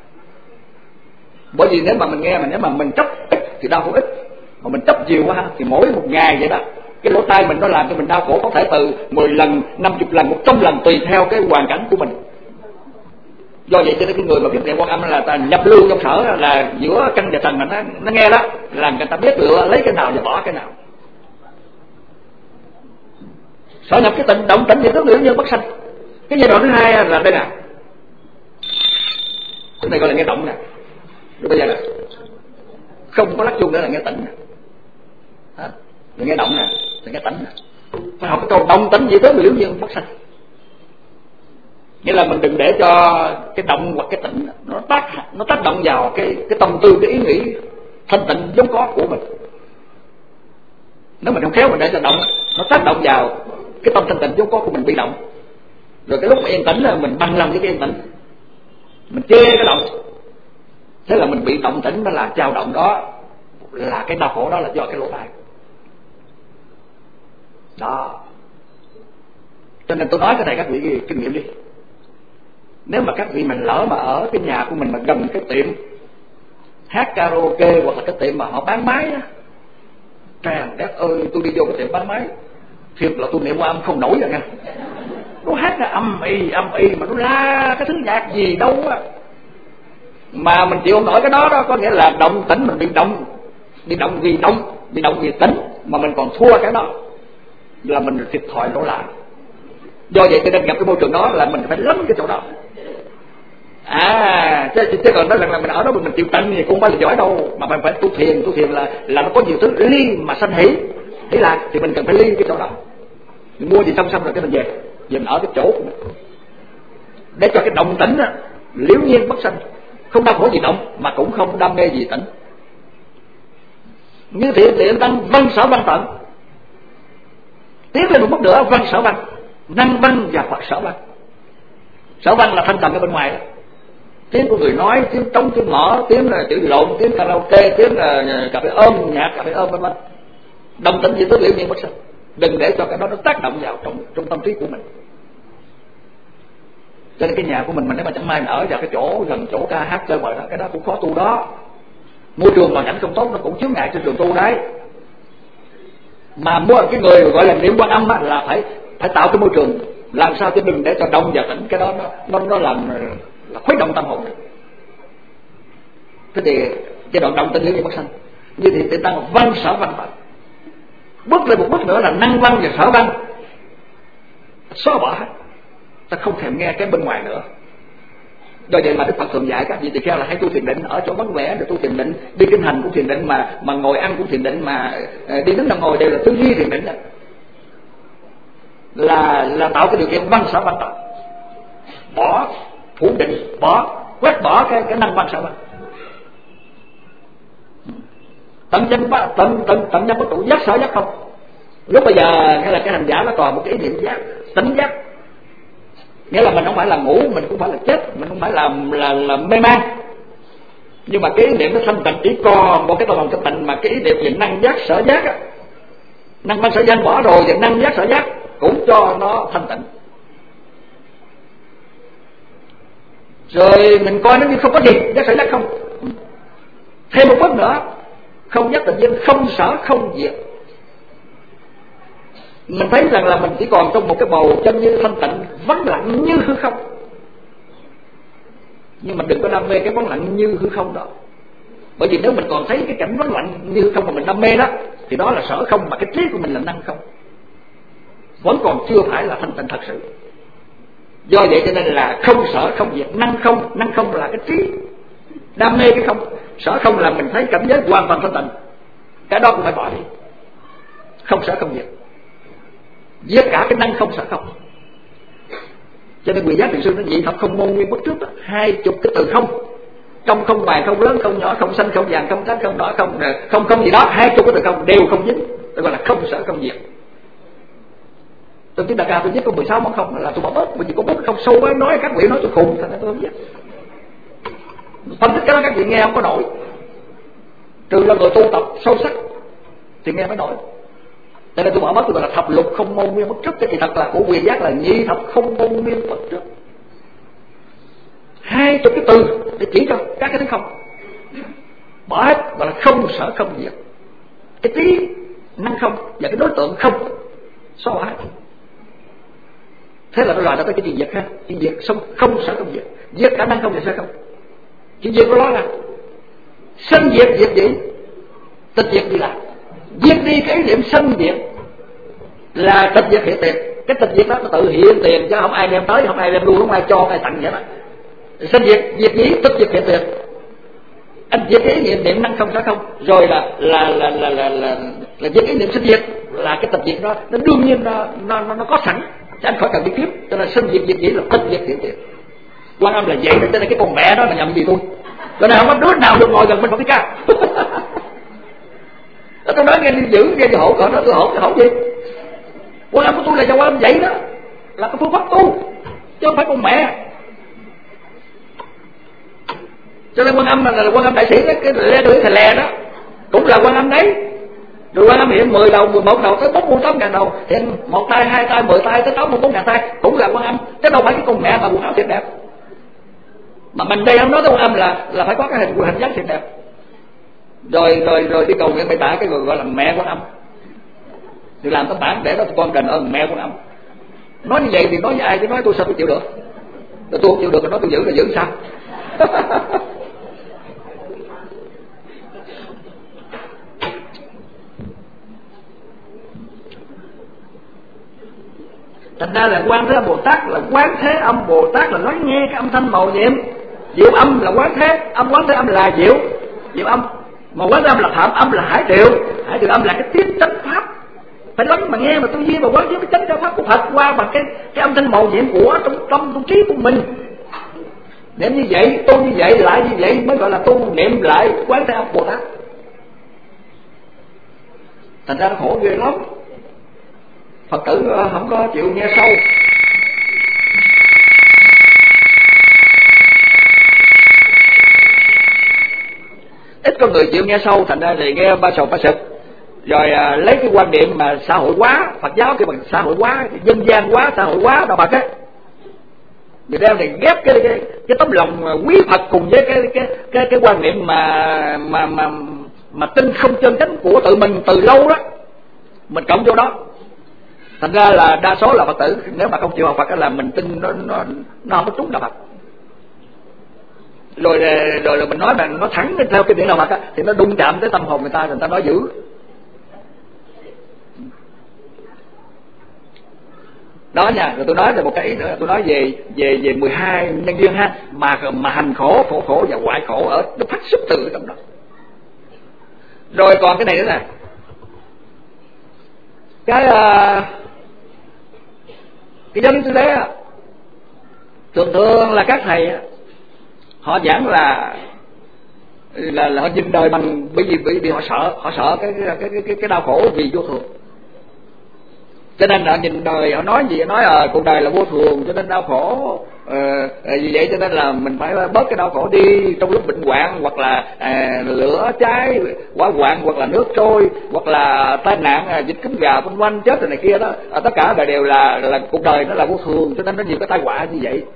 Bởi vì nếu mà mình nghe, mà nếu mà mình chấp ít thì đau khổ ít, mà mình chấp nhiều quá thì mỗi một ngày vậy đó, cái lỗ tai mình nó làm cho mình đau khổ có thể từ 10 lần, 50 lần, 100 lần tùy theo cái hoàn cảnh của mình. Do vậy cho nên cái người mà biết niệm Quan Âm là ta nhập lưu trong sở, là giữa căn và trần mà nó nghe đó, là người ta biết lựa lấy cái nào và bỏ cái nào. Sở nhập cái tịnh động tịnh thì tức liệu như bất sanh. Cái giai đoạn thứ hai là đây nè, cái này gọi là nghe động nè. Rồi bây giờ là không có lắc chuông nữa là nghe tịnh nè, rồi nghe động nè, rồi nghe tịnh nè. Phải học cái câu động tịnh gì tới liệu như bất sanh. Nghĩa là mình đừng để cho cái động hoặc cái tịnh nó tác động vào cái tâm tư, cái ý nghĩ thanh tịnh vốn có của mình. Nếu mình không khéo mình để cho động nó tác động vào cái tâm thanh tịnh vốn có của mình bị động, rồi cái lúc mà yên tĩnh là mình bằng lòng với cái yên tĩnh, mình chê cái động, thế là mình bị động tĩnh, nó là dao động đó, là cái đau khổ đó là do cái lỗ tai đó. Cho nên tôi nói cái này các vị kinh nghiệm đi. Nếu mà các vị mình lỡ mà ở cái nhà của mình mà gần cái tiệm hát karaoke hoặc là cái tiệm mà họ bán máy á, trời đất ơi, tôi đi vô cái tiệm bán máy thiệt là tôi niệm Quan Âm không nổi rồi nha. Nó hát là âm y mà nó la cái thứ nhạc gì đâu á, mà mình chịu không nổi cái đó. Có nghĩa là động tĩnh mình bị động vì tĩnh, mà mình còn thua cái đó là mình thiệt thòi lỗ lại. Do vậy cho nên gặp cái môi trường đó là mình phải lấn cái chỗ đó. Chứ còn đó là mình ở đó mình chịu tịnh thì cũng không phải là giỏi đâu, mà mình phải tu thiền là nó có nhiều thứ ly mà sanh hỷ lạc, thì mình cần phải ly cái chỗ đó. Mình mua gì xong rồi cái mình về mình ở cái chỗ của mình để cho cái động tĩnh á liễu nhiên bất sanh, không đau khổ gì động mà cũng không đam mê gì tĩnh. Như thiện tăng văn sở văn tận, tiến lên một bước nữa văn sở văn, năng văn và Phật sở văn. Sở văn là thanh tịnh ở bên ngoài đó, tiếng của người nói, tiếng trống, tiếng mỏ, tiếng là chữ lộn, tiếng karaoke, tiếng là cà phê ôm, nhạc cà phê ôm vân vân. Đồng tĩnh gì tới liễu nhiên bất sanh, đừng để cho cái đó nó tác động vào trong tâm trí của mình. Cho nên cái nhà của mình nếu mà chẳng may mình ở vào cái chỗ gần chỗ ca hát chơi bời đó, cái đó cũng khó tu đó. Môi trường hoàn cảnh không tốt nó cũng chướng ngại trên trường tu đấy. Mà mua cái người gọi là niệm Quan Âm á, là phải tạo cái môi trường làm sao cho đừng để cho động và tĩnh, cái đó nó làm là khuấy động tâm hồn. Thế thì giai đoạn động tĩnh liễu nhiên bất sanh, như thì tự tăng văn sở văn tận, bước lên một bước nữa là năng văn và sở văn, xóa bỏ hết, ta không thèm nghe cái bên ngoài nữa. Do vậy mà Đức Phật thường dạy các vị tỳ kheo là hãy tu thiền định, ở chỗ vắng vẻ để tu thiền định, đi kinh hành cũng thiền định, mà ngồi ăn cũng thiền định, mà đi đứng nằm ngồi đều là tư duy thiền định đó. Là tạo cái điều kiện văn sở văn tận, bỏ phủ định, quét bỏ cái năng văn sở văn. Tận nhân bất trụ, giác sở giác không. Lúc bây giờ hay là cái hành giả nó còn một cái ý niệm giác, tỉnh giác, nghĩa là mình không phải là ngủ, mình cũng phải là chết, mình không phải là mê man, nhưng mà cái ý niệm nó thanh tịnh, chỉ còn một cái tâm hồn thanh tịnh, mà cái ý niệm về năng giác sở giác á, năng văn sở danh bỏ rồi thì năng giác sở giác cũng cho nó thanh tịnh. Rồi mình coi nó như không có gì, giác sở giác không. Thêm một bước nữa không giác tự nhiên, không sở không diệt. Mình thấy rằng là mình chỉ còn trong một cái bầu chân như thanh tịnh, vắng lặng như hư không. Nhưng mà đừng có đam mê cái vắng lặng như hư không đó. Bởi vì nếu mình còn thấy cái cảnh vắng lặng như hư không mà mình đam mê đó, thì đó là sở không, mà cái trí của mình là năng không, vẫn còn chưa phải là thanh tịnh thật sự. Do vậy cho nên là không sở không diệt, năng không là cái trí. Đam mê cái không, sở không là mình thấy cảnh giới hoàn toàn thanh tịnh, cái đó cũng phải bỏ đi. Không sở không diệt, giết cả cái năng không sở không. Cho nên Quyền Giác Thiền Sư nó dị thật không môn nguyên bất trước đó. 20 cái từ không, trong không ngoài, không lớn không nhỏ, không xanh không vàng, không trắng không đỏ, không gì đó, 20 cái từ không đều không dính, tôi gọi là không sở không diệt. Tôi chính đại ca tôi viết có 16 món không là tôi bỏ bớt, bởi vì có bớt không sâu quá, nói các vị nói tôi khùng, thành ra tôi không viết. Phân tích cái đó các vị nghe không có nổi, trừ là người tu tập sâu sắc thì nghe mới nổi. Cho nên tôi bỏ mất, tôi gọi là thập lục không môn nguyên bất trước. Thì thật là của Quyền Giác là nhị thập không môn nguyên bất trước. 20 cái từ để chỉ cho các cái thứ không, bỏ hết gọi là không sở không diệt. Cái trí năng không và cái đối tượng không xóa bỏ hết. Thế là nó loại ra tới cái chuyện diệt ha, chuyện diệt không sở không diệt, diệt cả năng không và sở không. Chuyện diệt của nó là sanh diệt, diệt gì? Tịch diệt gì là diệt đi cái ý niệm sanh diệt, là tịch diệt hiện tiền. Cái tịch diệt đó nó tự hiện tiền chứ không ai đem tới, không ai đem luôn, không ai cho, không ai tặng vậy đó. Sanh diệt, diệt gì? Tịch diệt hiện tiền. Anh diệt cái ý niệm năng không sở không, rồi là diệt cái ý niệm sanh diệt, là cái tịch diệt đó nó đương nhiên nó có sẵn, chứ anh khỏi cần đi kiếm. Cho nên sanh diệt diệt gì là tịch diệt hiện tiền. Quan Âm là vậy, cho nên cái con mẹ đó là nhầm gì tôi. Cho nên không có đứa nào được ngồi gần bên Phật Thích Ca. Tôi nói nghe đi giữ nghe cho hộ cỡ đó, tôi hộ gì? Quan Âm của tôi là do Quan Âm vậy đó, là cái phương pháp tu, chứ không phải con mẹ. Cho nên Quan Âm là Quan Âm đại sĩ đó, cái lê đuổi thầy lè đó cũng là Quan Âm đấy. Rồi Quan Âm hiện 10 đầu, 11 đầu tới 48.000 đầu, hiện 1 tay, 2 tay, 10 tay tới 84.000 tay, cũng là Quan Âm, chứ đâu phải cái con mẹ mà quần áo thiệt đẹp. Mà mình đây không nói tới Quan Âm là phải có cái hình dáng thiệt đẹp. Rồi đi cầu nguyện bày tả cái người gọi là mẹ Quan Âm, thì làm tấm bản để đó con đền ơn mẹ Quan Âm. Nói như vậy thì nói với ai chứ nói tôi sao tôi chịu được? Tôi không chịu được thì nói tôi giữ là giữ sao? Thành ra là Quan Thế Âm Bồ Tát là Quán Thế Âm Bồ Tát là nói nghe cái âm thanh màu nhiệm. Diệu âm là Quán Thế Âm, Quán Thế Âm là diệu âm. Mà Quán Thế Âm là Phạm Âm là Hải Điều Âm là cái tiếng chánh pháp. Phải lắng mà nghe mà tư duy và quán chiếu cái chánh pháp của Phật qua bằng cái âm thanh màu nhiệm của trong trí của mình. Niệm như vậy, tu như vậy, lại như vậy mới gọi là tu niệm lại Quán Thế Âm Bồ Tát. Thành ra nó khổ ghê lắm. Phật tử không có chịu nghe sâu. Ít có người chịu nghe sâu, thành ra thì nghe ba sầu ba sực. Rồi lấy cái quan niệm mà xã hội hóa, Phật giáo kêu bằng xã hội hóa, dân gian hóa, xã hội hóa đạo Phật á. Người ta thì ghép cái tấm lòng quý Phật cùng với cái quan niệm mà tin không chân chánh của tự mình từ lâu đó, mình cộng vô đó. Thành ra là đa số là Phật tử nếu mà không chịu học Phật là mình tin nó không có trúng đạo Phật. Rồi là mình nói mà nó thẳng theo cái điển đạo Phật á, thì nó đụng chạm tới tâm hồn người ta nói dữ. Đó nha. Rồi tôi nói là một cái ý nữa, tôi nói về 12 nhân duyên ha, mà hành khổ, khổ và hoại khổ ở nó phát xuất từ trong đó. Rồi còn cái này nữa nè, cái giáo lý tứ đế thường là các thầy họ giảng là họ nhìn đời bằng, bởi vì họ sợ cái đau khổ vì vô thường. Cho nên là nhìn đời họ nói gì, nói cuộc đời là vô thường cho nên đau khổ. Vì vậy cho nên là mình phải bớt cái đau khổ đi trong lúc bệnh hoạn, hoặc là lửa cháy, hỏa hoạn, hoặc là nước trôi, hoặc là tai nạn, dịch cúm gà vân vân, chết rồi này kia đó. Tất cả đều là cuộc đời nó là vô thường, cho nên nó nhiều cái tai họa như vậy.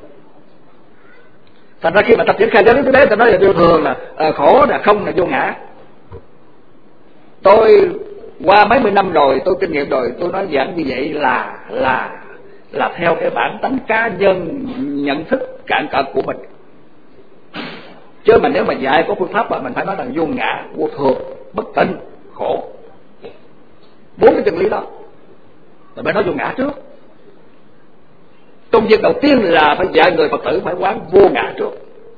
Thành ra khi mà tập triển khai giáo lý tứ đế, ta nói là vô thường là khổ, là không, là vô ngã. Tôi qua mấy mươi năm rồi, tôi kinh nghiệm rồi, tôi nói giảng như vậy là theo cái bản tánh cá nhân nhận thức cạn cợt của mình. Chứ mà nếu mà dạy có phương pháp mà mình phải nói rằng vô ngã, vô thường, bất tịnh, khổ, 4 cái chân lý đó, rồi phải nói vô ngã trước. Công việc đầu tiên là phải dạy người Phật tử phải quán vô ngã trước.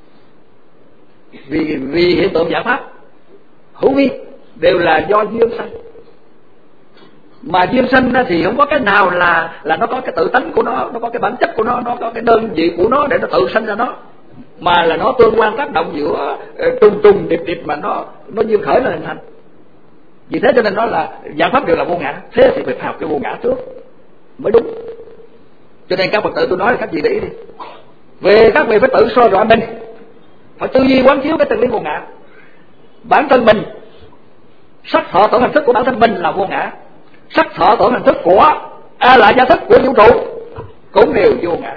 Vì hiện tượng giải pháp hữu vi đều là do duyên sanh, mà duyên sanh thì không có cái nào là nó có cái tự tánh của nó có cái bản chất của nó có cái đơn vị của nó để nó tự sanh ra nó, mà là nó tương quan tác động giữa trùng điệp mà nó duyên khởi nó hình thành. Vì thế cho nên nó là giải pháp đều là vô ngã. Thế thì phải học cái vô ngã trước mới đúng. Cho nên các Phật tử tôi nói là các vị để ý đi, về các vị phải tự soi rõ mình, phải tư duy quán chiếu cái chân lý vô ngã. Bản thân mình, sắc thọ tưởng hành thức của bản thân mình là vô ngã, sắc thọ tưởng hành thức của là gia thức của vũ trụ cũng đều vô ngã.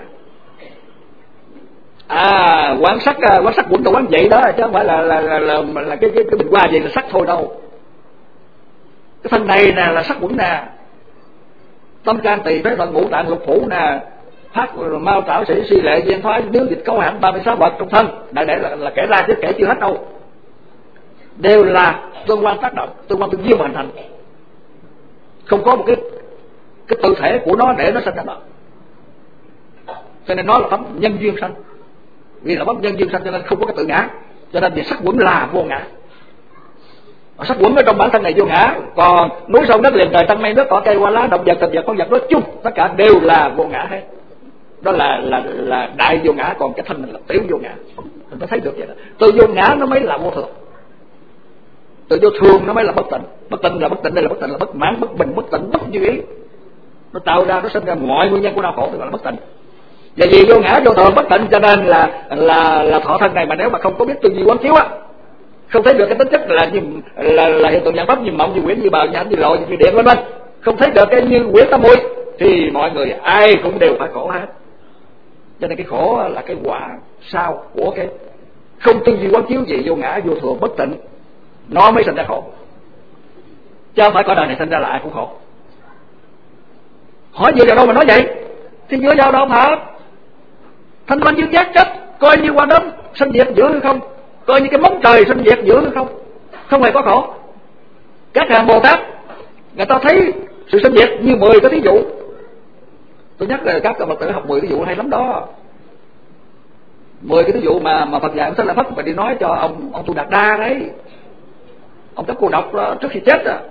Quán sắc quẩn tụ quán vậy đó, chứ không phải là cái bình hoa gì là sắc thôi đâu. Cái thân này nè là sắc quẩn nè, tâm can tỳ phế thận ngũ tạng lục phủ nè, phát mau trảo sĩ suy lệ viên thoái nếu dịch câu hạnh 36 vật trong thân. Đại để là kể ra chứ kể chưa hết đâu, đều là tương quan tác động, tương quan tương duyên mà hình thành, không có một cái tự thể của nó để nó sinh ra đó. Cho nên nó là pháp nhân duyên sanh. Vì là pháp nhân duyên sanh cho nên không có cái tự ngã, cho nên việc sắc quẩn là vô ngã. Sắc quẩn ở trong bản thân này vô ngã, còn núi sông đất liền trời tăng mây nước cỏ cây hoa lá động vật thực vật con vật nói chung tất cả đều là vô ngã hết. Đó là đại vô ngã, còn cái thân mình là tiểu vô ngã. Mình phải thấy được vậy đó. Từ vô ngã nó mới là vô thường, từ vô thường nó mới là bất tịnh. Bất tịnh là bất tịnh, đây là bất tịnh là bất mãn, bất bình, bất tịnh, bất như ý. Nó tạo ra, nó sinh ra mọi nguyên nhân của đau khổ thì gọi là bất tịnh. Và vì vô ngã vô thường bất tịnh cho nên là thọ thân này mà nếu mà không có biết tư duy quán chiếu á, không thấy được cái tính chất là hiện tượng dạng pháp như mộng, như quyển, như bào, như ảnh, như lộ, như điện vân vân, không thấy được cái như quyển tâm muội thì mọi người ai cũng đều phải khổ hết. Cho nên cái khổ là cái quả sau của cái không tư duy quán chiếu gì vô ngã vô thường bất tịnh, nó mới sinh ra khổ. Chứ không phải cõi đời này sinh ra là ai cũng khổ. Hỏi dựa vào đâu mà nói vậy? Thì dựa vào đâu hả? Thanh văn dương giác chất coi như quả đấm sinh diệt giữa hay không, coi như cái móng trời sinh diệt giữa hay không, không hề có khổ. Các hàng Bồ Tát người ta thấy sự sinh diệt như 10 cái thí dụ. Tôi nhắc là các Phật tử học 10 cái ví dụ hay lắm đó. 10 cái ví dụ mà Phật dạy ông Thích La Phất mà đi nói cho ông Tu Đạt Đa đấy, ông Tất Cô Độc trước khi chết à.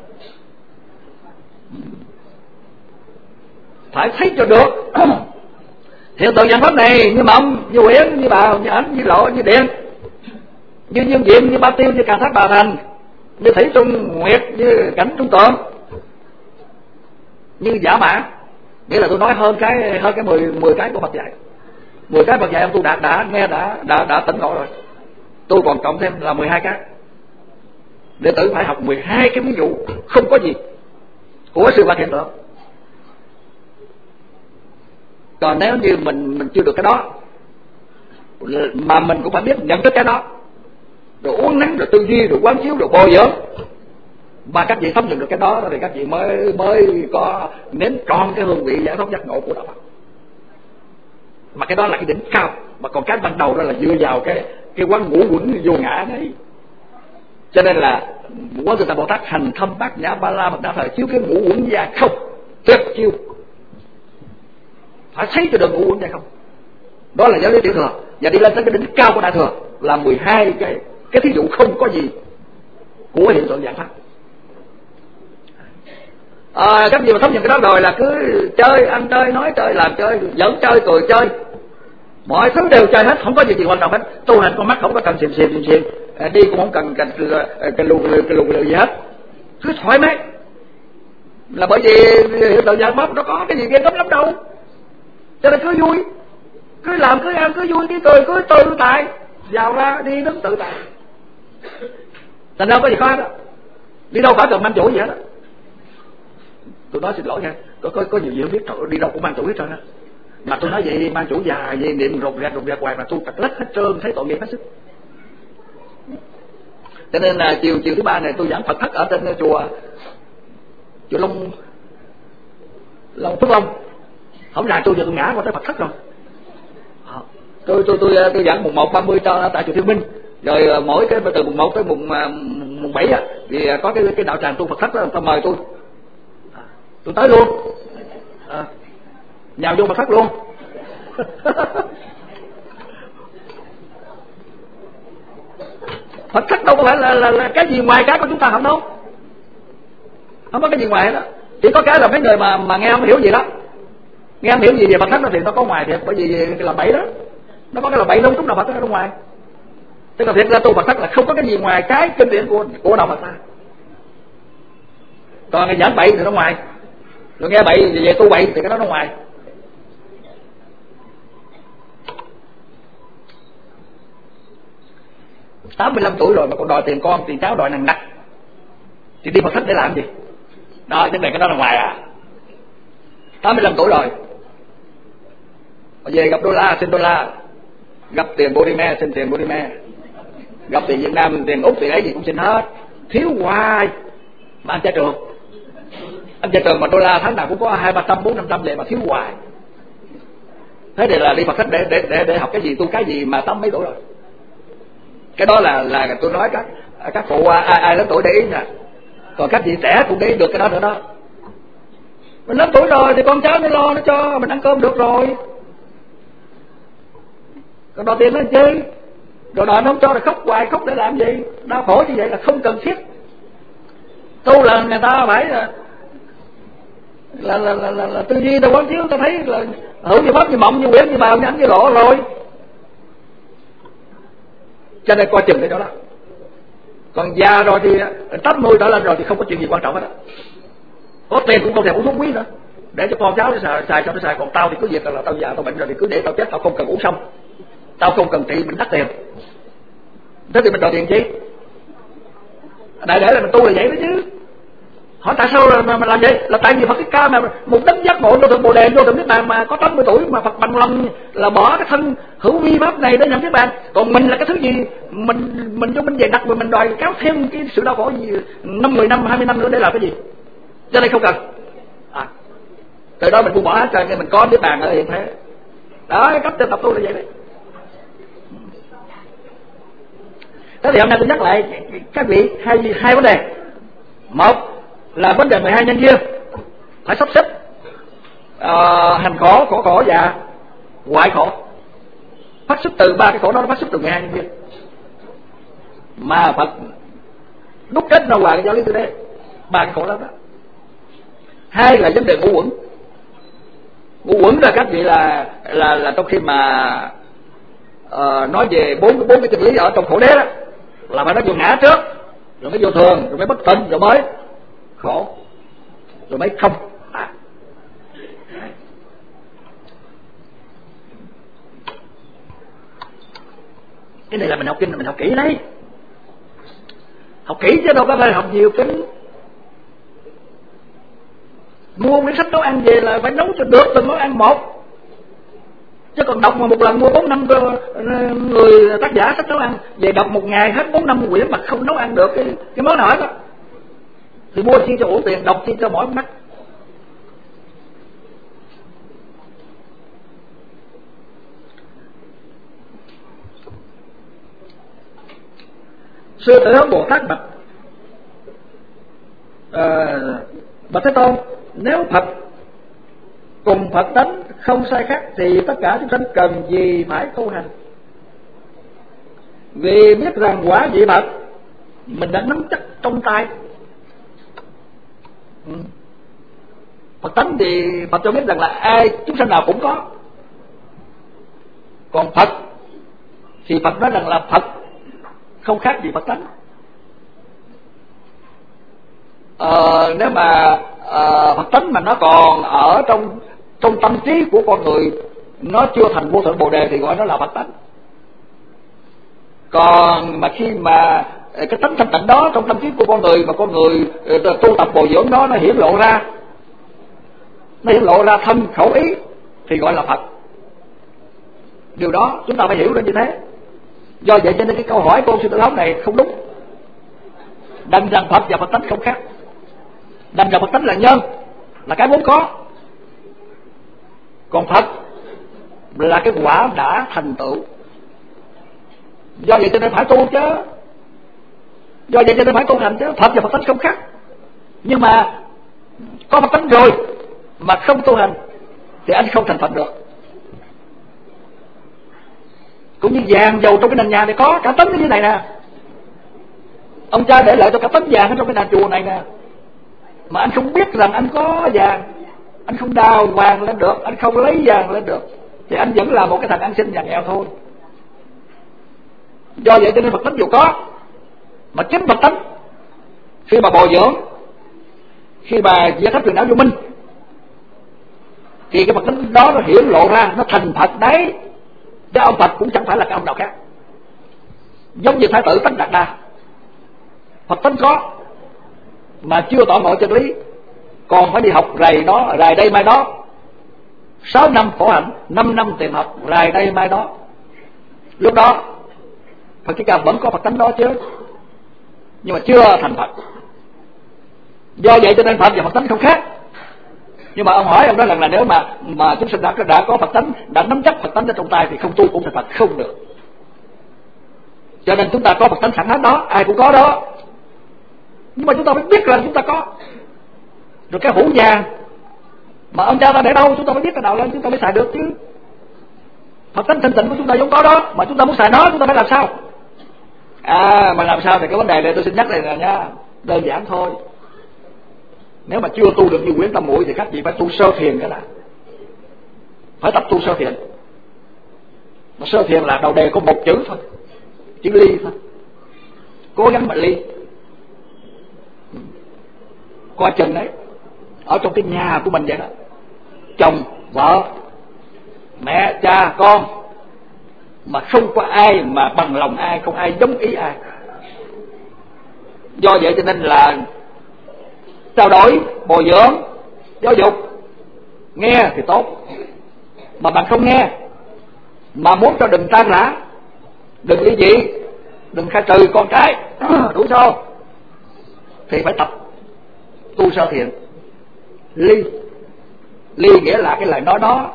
Phải thấy cho được hiện tượng dạng pháp này như mộng, như quyển, như bào, như ảnh, như lộ, như điện, như dương diệm, như ba tiêu, như càn thác bà thành, như thủy trung nguyệt, như cảnh trung tượng, như giả mã. Nghĩa là tôi nói hơn cái 10 cái của Phật dạy. 10 cái Phật dạy ông Tu Đạt đã nghe đã tỉnh ngộ rồi. Tôi còn cộng thêm là 12 cái. Đệ tử phải học 12 cái ví dụ không có gì của sự vật hiện tượng. Còn nếu như mình chưa được cái đó mà mình cũng phải biết nhận thức cái đó, rồi uốn nắn, rồi tư duy, rồi quán chiếu, rồi bồi dưỡng, mà các vị thấm nhận được cái đó thì các vị mới có nếm trọn cái hương vị giải thoát giác ngộ của đạo Phật. Mà cái đó là cái đỉnh cao, mà còn cái ban đầu đó là dựa vào cái quán ngũ quẩn vô ngã đấy. Cho nên là Quán Tự Tại Bồ Tát hành thâm bát nhã ba la mật đa thời chiếu cái ngũ quẩn ra không, tuyệt chiêu. Phải thấy cho được ngũ quẩn ra không. Đó là giáo lý tiểu thừa. Và đi lên tới cái đỉnh cao của đại thừa là 12 cái thí dụ không có gì của hiện tượng dạng pháp. Các vị mà thống nhận cái đó rồi là cứ chơi, ăn chơi, nói chơi, làm chơi, giỡn chơi, cười chơi, mọi thứ đều chơi hết, không có gì quan trọng hết. Tu hành con mắt không có cần xìm, đi cũng không cần cái lù gì hết, cứ thoải mái. Là bởi vì hiện tượng dạng pháp nó có cái gì ghê gớm lắm đâu, cho nên cứ vui, cứ làm, cứ ăn, cứ vui, cứ cười, cứ tự tại, vào ra đi đứng tự tại. Thành ra có gì khó đó, đi đâu phải cần mang chủ gì hết đó. Tôi nói xin lỗi nha, có nhiều gì không biết, đi đâu cũng mang chủ hết trơn á. Mà tôi nói vậy mang chủ già vậy niệm rụt rạc hoài mà tôi tật lách hết trơn, thấy tội nghiệp hết sức. Cho nên là chiều thứ ba này tôi giảng Phật thất ở trên chùa Long Phước Long. Không là tôi ngã qua tới Phật thất rồi. Tôi giảng mùng 1, 30 cho tại chùa Thiên Minh. Rồi mỗi cái từ mùng 1 tới mùng 7 á, thì có cái đạo tràng tu Phật thất đó, người ta mời tôi tới luôn, nhào vô Phật thất luôn. Phật thất đâu có phải là cái gì ngoài cái của chúng ta không đâu, không có cái gì ngoài đó. Chỉ có cái là mấy người mà nghe không hiểu gì đó, nghe không hiểu gì về Phật thất đó thì nó có ngoài thiệt, bởi vì cái là bậy đó, nó có cái là bậy luôn, chúng nào Phật thất ở ngoài. Tức là thiệt ra tu Phật thất là không có cái gì ngoài cái kinh điển của đạo Phật ta. Còn người giảng bậy thì nó ngoài, rồi nghe bậy về tu bậy thì cái đó nó ngoài. Tám 85 tuổi rồi mà còn đòi tiền con, tiền cháu đòi nặng nặc, thì đi Phật thất để làm gì? Đó, vấn đề cái đó là ngoài à. 85 tuổi rồi về gặp đô la xin đô la, gặp tiền Polymer xin tiền Polymer, gặp tiền Việt Nam tiền Úc tiền ấy gì cũng xin hết, thiếu hoài. Mà anh trai trường mà đô la tháng nào cũng có 200-300, 400-500 vậy mà thiếu hoài. Thế thì là đi Phật thất để học cái gì, tu cái gì mà 80 mấy tuổi rồi. Cái đó là tôi nói các cụ ai lớn tuổi để ý nha. Còn các chị trẻ cũng để ý được cái đó nữa đó. Mình lớn tuổi rồi thì con cháu nó lo nó cho mình ăn cơm được rồi. Còn đòi tiền lên chứ, rồi đòi nó không cho là khóc hoài, khóc để làm gì? Đau khổ như vậy là không cần thiết. Tu là người ta phải là tư duy đâu quán chiếu, ta thấy là hữu như pháp như mộng như quyển như bào như ảnh như lộ rồi. Cho nên coi chừng cái đó đó. Còn già rồi thì 80 trở lên rồi thì không có chuyện gì quan trọng hết đó. Có tiền cũng không thể uống thuốc quý nữa, để cho con cháu nó xài cho nó xài. Còn tao thì cứ việc là tao già tao bệnh rồi thì cứ để tao chết, tao không cần uống xong, tao không cần trị bệnh đắt tiền. Thế thì mình đòi tiền chi? Đại để là mình tu là vậy đó chứ. Hỏi tại sao mà làm vậy? Là tại vì Phật Thích Ca mà một đấng giác ngộ vô thượng Bồ Đề, vô thượng Niết Bàn mà có 80 tuổi mà Phật bằng lòng là bỏ cái thân hữu vi pháp này để nhận Niết Bàn. Còn mình là cái thứ gì? Mình cho mình về đặt mà mình đòi kéo thêm cái sự đau khổ gì 5, 10 năm, 20 năm nữa để làm cái gì? Cho nên không cần. Từ đó mình buông bỏ hết rồi nên mình có Niết Bàn ở hiện thế. Đó, cái cách tập tu là vậy đấy. Thế thì hôm nay tôi nhắc lại các vị hai vấn đề. Một là vấn đề 12 nhân duyên, phải sắp xếp hành khổ, khổ khổ và hoại khổ. Phát xuất từ ba cái khổ đó, nó phát xuất từ 12 nhân duyên. Mà Phật đúc kết ra ngoài cái giáo lý tư đế, ba cái khổ đó đó. Hai là vấn đề ngũ uẩn. Ngũ uẩn là các vị là trong khi mà nói về bốn cái chân lý ở trong khổ đế đó, là phải nói vô ngã trước, rồi mới vô thường, rồi mới bất tịnh, rồi mới khổ, rồi mới không. Cái này là mình học kinh, mình học kỹ đấy, học kỹ chứ đâu có phải học nhiều kinh. Mua cái sách nấu ăn về là phải nấu cho được từng món ăn một, chứ còn đọc mà một lần mua 4-5 người tác giả sách nấu ăn về đọc một ngày hết 4-5 quyển mà không nấu ăn được cái món nào hết đó, thì mua chi cho uổng tiền, đọc chi cho mỏi mắt. Sư Tử Hống Bồ Tát bạch bạch Thế Tôn, nếu Phật cùng Phật tánh không sai khác thì tất cả chúng sanh cần gì phải tu hành? Vì biết rằng quả vị Phật mình đã nắm chắc trong tay. Phật tánh thì Phật cho biết rằng là ai chúng sanh nào cũng có. Còn Phật thì Phật nói rằng là Phật không khác gì Phật tánh. Nếu mà Phật tánh mà nó còn ở trong tâm trí của con người, nó chưa thành vô thượng Bồ Đề thì gọi nó là Phật tánh. Còn mà khi mà cái tánh thanh tịnh đó trong tâm trí của con người mà con người tu tập bồi dưỡng nó hiển lộ ra thân khẩu ý thì gọi là Phật. Điều đó chúng ta phải hiểu được như thế. Do vậy cho nên cái câu hỏi của ông Sư Tử Hống này không đúng. đành rằng Phật và Phật tánh không khác. Đành rằng Phật tánh là nhân, là cái vốn có, còn Phật là cái quả đã thành tựu. Do vậy cho nên phải tu chứ, do vậy cho nên phải tu hành chứ. Phật và Phật tánh không khác, nhưng mà có Phật tánh rồi mà không tu hành thì anh không thành Phật được. Cũng như vàng dầu trong cái nền nhà này có cả tấn như này nè, ông cha để lại cho cả tấn vàng ở trong cái nhà chùa này nè, mà anh không biết rằng anh có vàng, anh không đào vàng lên được, anh không lấy vàng lên được, thì anh vẫn là một cái thằng ăn xin nhà nghèo thôi. Do vậy cho nên Phật tánh dù có, mà chính Phật tánh khi mà bồi dưỡng, khi mà giải thoát phiền não vô minh, thì cái Phật tánh đó nó hiển lộ ra, nó thành Phật đấy. Chứ ông Phật cũng chẳng phải là cái ông nào khác. Giống như Thái tử Tất Đạt Đa, Phật tánh có mà chưa tỏ ngộ chân lý, còn phải đi học rày đó, rày đây mai đó, 6 năm khổ hạnh, 5 năm tìm học, rày đây mai đó. Lúc đó Phật Thích Ca vẫn có Phật tánh đó chứ, nhưng mà chưa thành Phật. Do vậy cho nên Phật và Phật tánh không khác. Nhưng mà ông hỏi ông đó là nếu mà chúng sinh đã có Phật tánh, đã nắm chắc Phật tánh ở trong tay thì không tu cũng thành Phật không được. Cho nên chúng ta có Phật tánh sẵn hết đó, ai cũng có đó, nhưng mà chúng ta phải biết là chúng ta có. Rồi cái hũ vàng mà ông cha ta để đâu, chúng ta phải biết cái nào lên chúng ta mới xài được chứ. Phật tánh thanh tịnh của chúng ta vốn có đó, mà chúng ta muốn xài nó chúng ta phải làm sao? Mà làm sao thì cái vấn đề này tôi xin nhắc đây là nha, đơn giản thôi. Nếu mà chưa tu được như Nguyễn Tâm Muội thì các vị phải tu sơ thiền cái đã, phải tập tu sơ thiền. Mà sơ thiền là đầu đề có một chữ thôi, chữ ly thôi. Cố gắng mà ly. Coi chừng đấy, ở trong cái nhà của mình vậy đó, chồng, vợ, mẹ, cha, con, mà không có ai mà bằng lòng ai, không ai giống ý ai. Do vậy cho nên là trao đổi, bồi dưỡng, giáo dục, nghe thì tốt, mà bạn không nghe, mà muốn cho đừng tan rã, đừng ly dị, đừng khai trừ con cái, đủ sao, thì phải tập tu sơ thiện. Ly nghĩa là cái lời nói đó,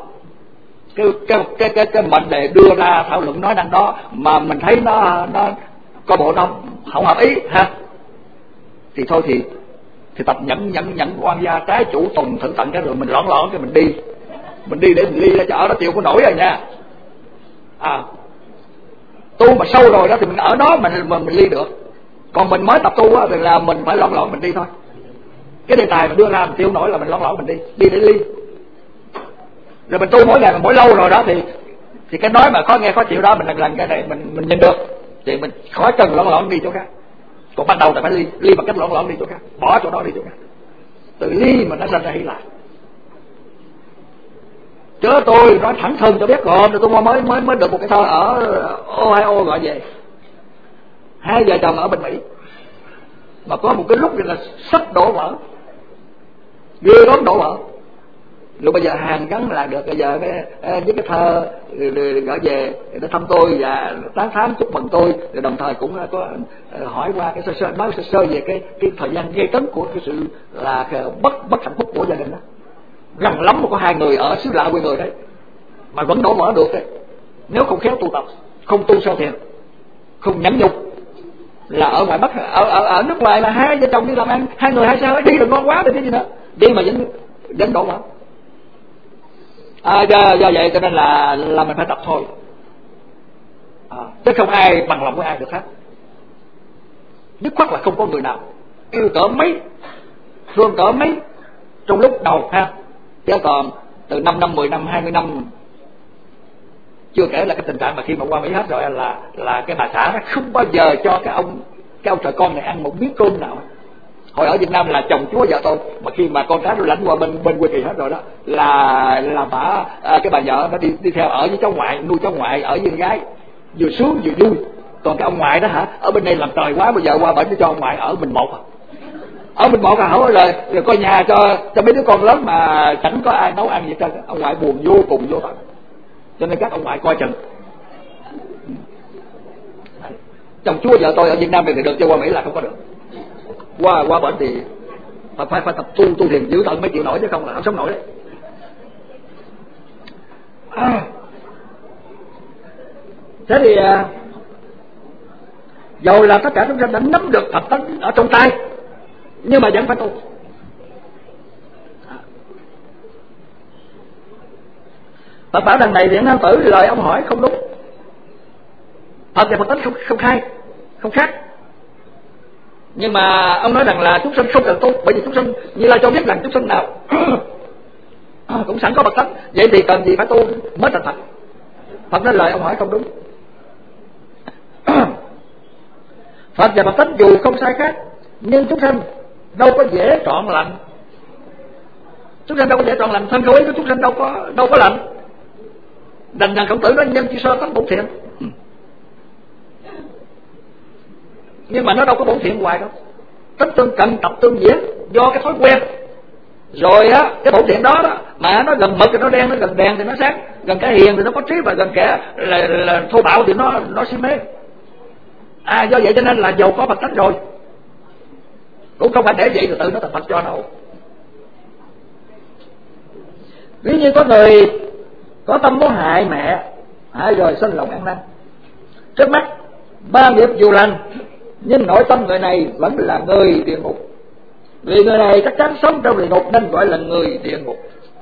cái mệnh đề đưa ra thảo luận nói năng đó mà mình thấy nó có bộ nó không hợp ý ha, thì thôi thì tập nhẫn quan gia trái chủ tùng thượng tận cái rồi mình lõn cái mình đi để mình ly ra cho ở đó chịu có nổi rồi nha. Tu mà sâu rồi đó thì mình ở đó mình ly được, còn mình mới tập tu thì là mình phải lõn mình đi thôi. Cái đề tài mà đưa ra mình chịu nổi là mình lõn mình đi để ly. Rồi mình tu mỗi ngày mỗi lâu rồi đó thì cái nói mà khó nghe khó chịu đó mình lần cái này mình nhìn được thì mình khỏi cần lõn đi chỗ khác. Còn ban đầu là phải ly bằng cách lõn đi chỗ khác, bỏ chỗ đó đi chỗ khác. Từ ly mà nó sinh ra hỷ lạc. Chứ tôi nói thẳng thừng cho biết rồi, tôi mới được một cái thơ ở Ohio gọi về, 2 vợ chồng ở bên Mỹ mà có một cái lúc là sắp đổ vỡ, ghê lắm đổ vỡ. Lúc bây giờ hàng gắn là được, bây giờ với cái thơ gửi về để thăm tôi và tán thán chúc mừng tôi, rồi đồng thời cũng có hỏi qua cái nói sơ về cái thời gian gây cấn của cái sự là bất hạnh phúc của gia đình đó. Gần lắm mà có 2 người ở xứ lạ quê người đấy mà vẫn đổ vỡ được đấy. Nếu không khéo tu tập, không tu sơ thiền, không nhẫn nhục, là ở ngoài Bắc, ở nước ngoài là 2 vợ chồng đi làm ăn, 2 người 2 sao đi được ngon quá thì cái gì nữa, đi mà vẫn đổ vỡ. Do vậy cho nên là mình phải tập thôi, chứ không ai bằng lòng với ai được hết. Dứt khoát là không có người nào yêu cỡ mấy, thương cỡ mấy trong lúc đầu ha, chứ còn từ 5 năm, 10 năm, 20 năm, chưa kể là cái tình trạng mà khi mà qua Mỹ hết rồi là cái bà xã nó không bao giờ cho cái ông trời con này ăn một miếng cơm nào. Hồi ở Việt Nam là chồng chúa vợ tôi, mà khi mà con cái nó lãnh qua bên quê Kỳ hết rồi đó là bà cái bà vợ nó đi theo ở với cháu ngoại, nuôi cháu ngoại ở với gái, vừa sướng vừa vui. Còn cái ông ngoại đó hả, ở bên đây làm trời quá, bây giờ qua bển nó cho ông ngoại ở mình một hỏi rồi coi nhà cho mấy đứa con lớn mà chẳng có ai nấu ăn gì hết. Ông ngoại buồn vô cùng vô tận, cho nên các ông ngoại coi chừng. Chồng chúa vợ tôi ở Việt Nam thì được, cho qua Mỹ là không có được. qua bệnh thì phải tập tu thiền dữ tận mới chịu nổi, chứ không là không sống nổi đấy. Thế thì dầu là tất cả chúng sanh đã nắm được Phật tánh ở trong tay, nhưng mà vẫn phải tu. Phật bảo đằng này Thiện Nam Tử lời ông hỏi không đúng. Phật và Phật tánh không khác. Nhưng mà ông nói rằng là chúng sanh không cần tu, bởi vì chúng sanh Như Lai cho biết rằng chúng sanh nào cũng sẵn có Phật tánh, vậy thì cần gì phải tu mới thành Phật. Phật nói lời ông hỏi không đúng. Phật và Phật tánh dù không sai khác, nhưng chúng sanh đâu có dễ trọn lành. Chúng sanh đâu có dễ trọn lành, thân khẩu ý của chúng sanh đâu có lành. Đành rằng Khổng Tử nói nhân chi sơ tánh bổn thiện, nhưng mà nó đâu có bổn thiện hoài đâu. Tánh tương cần tập tương diễn do cái thói quen. Rồi á, cái bổn thiện đó mà nó gần mực thì nó đen, nó gần đèn thì nó sáng, gần kẻ hiền thì nó có trí, và gần kẻ là thô bạo thì nó si mê. Do vậy cho nên là dầu có Phật tánh rồi cũng không phải để vậy rồi tự nó thành Phật cho đâu. Ví như có người có tâm muốn hại mẹ, hại rồi sinh lòng ăn năn, trước mắt 3 nghiệp dù lành, nhưng nội tâm người này vẫn là người địa ngục. Vì người này chắc chắn sống trong địa ngục nên gọi là người địa ngục.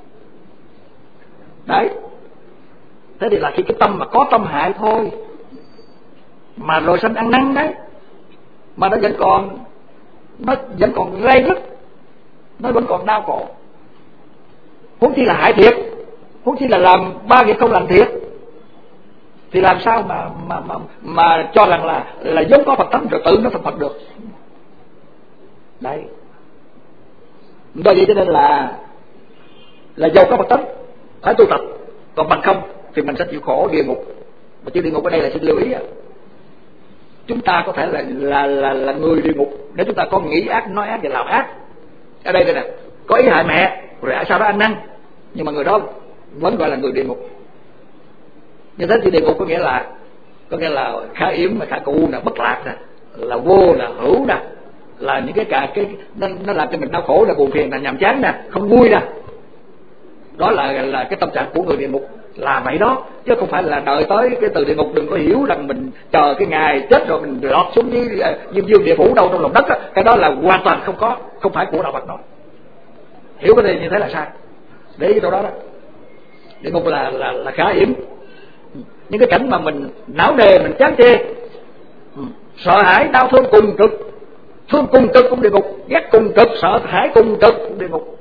Đấy. Thế thì là khi cái tâm mà có tâm hại thôi, mà rồi sinh ăn năn đấy, mà nó vẫn còn ray rứt, nó vẫn còn đau khổ. Huống chi là hại thiệt, huống chi là làm 3 nghiệp không làm thiệt, thì làm sao mà cho rằng là giống có Phật tánh rồi tự nó thành Phật được. Đấy. Do vậy cho nên là dầu có Phật tánh phải tu tập, còn bằng không thì mình sẽ chịu khổ địa ngục. Mà chữ địa ngục ở đây là xin lưu ý, chúng ta có thể là người địa ngục nếu chúng ta có nghĩ ác, nói ác và làm ác. Ở đây nè, có ý hại mẹ rồi sau đó ăn năn, nhưng mà người đó vẫn gọi là người địa ngục. Như thế thì địa ngục có nghĩa là khả yếm, khả cụ, là bất lạc nè, là vô, là hữu nè, là những cái nó làm cho mình đau khổ, là buồn phiền, là nhàm chán nè, không vui nè. Đó là cái tâm trạng của người địa ngục là vậy đó, chứ không phải là đợi tới cái từ địa ngục. Đừng có hiểu rằng mình chờ cái ngày chết rồi mình lọt xuống với Diêm Dương địa phủ đâu trong lòng đất đó. Cái đó là hoàn toàn không phải của đạo Phật đó. Hiểu cái này như thế là sai. Để cái chỗ đó đó, địa ngục là khả yểm, những cái cảnh mà mình não nề, mình chán chê, sợ hãi, đau thương cùng cực. Thương cùng cực cũng địa ngục, ghét cùng cực, sợ hãi cùng cực cũng địa ngục.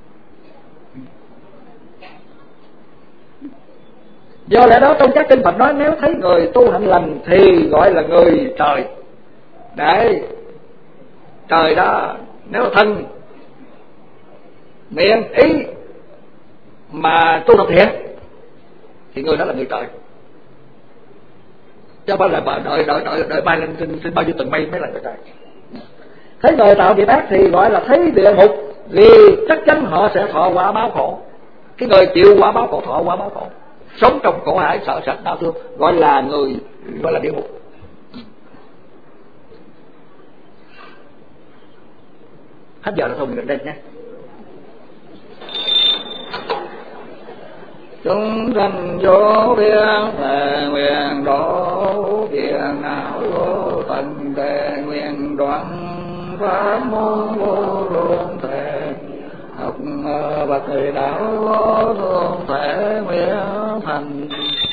Do lẽ đó trong các kinh Phật nói nếu thấy người tu hạnh lành thì gọi là người trời. Đấy, trời đó, nếu thân miệng ý mà tu tập thiện thì người đó là người trời, chứ không phải là đợi bay lên trên bao nhiêu tầng mây mới là người trời. Thấy người tạo nghiệp ác thì gọi là thấy địa ngục, vì chắc chắn họ sẽ thọ quả báo khổ. Cái người chịu quả báo khổ, thọ quả báo khổ, sống trong khổ hải, sợ sệt, đau thương, gọi là địa ngục. Hết giờ là thôi mình đến nhé. Chúng sanh vô biên thề nguyện độ, phiền não vô tận thề nguyện đoạn, pháp môn vô lượng thề học bậc người đạo vô thường thể nguyện thành.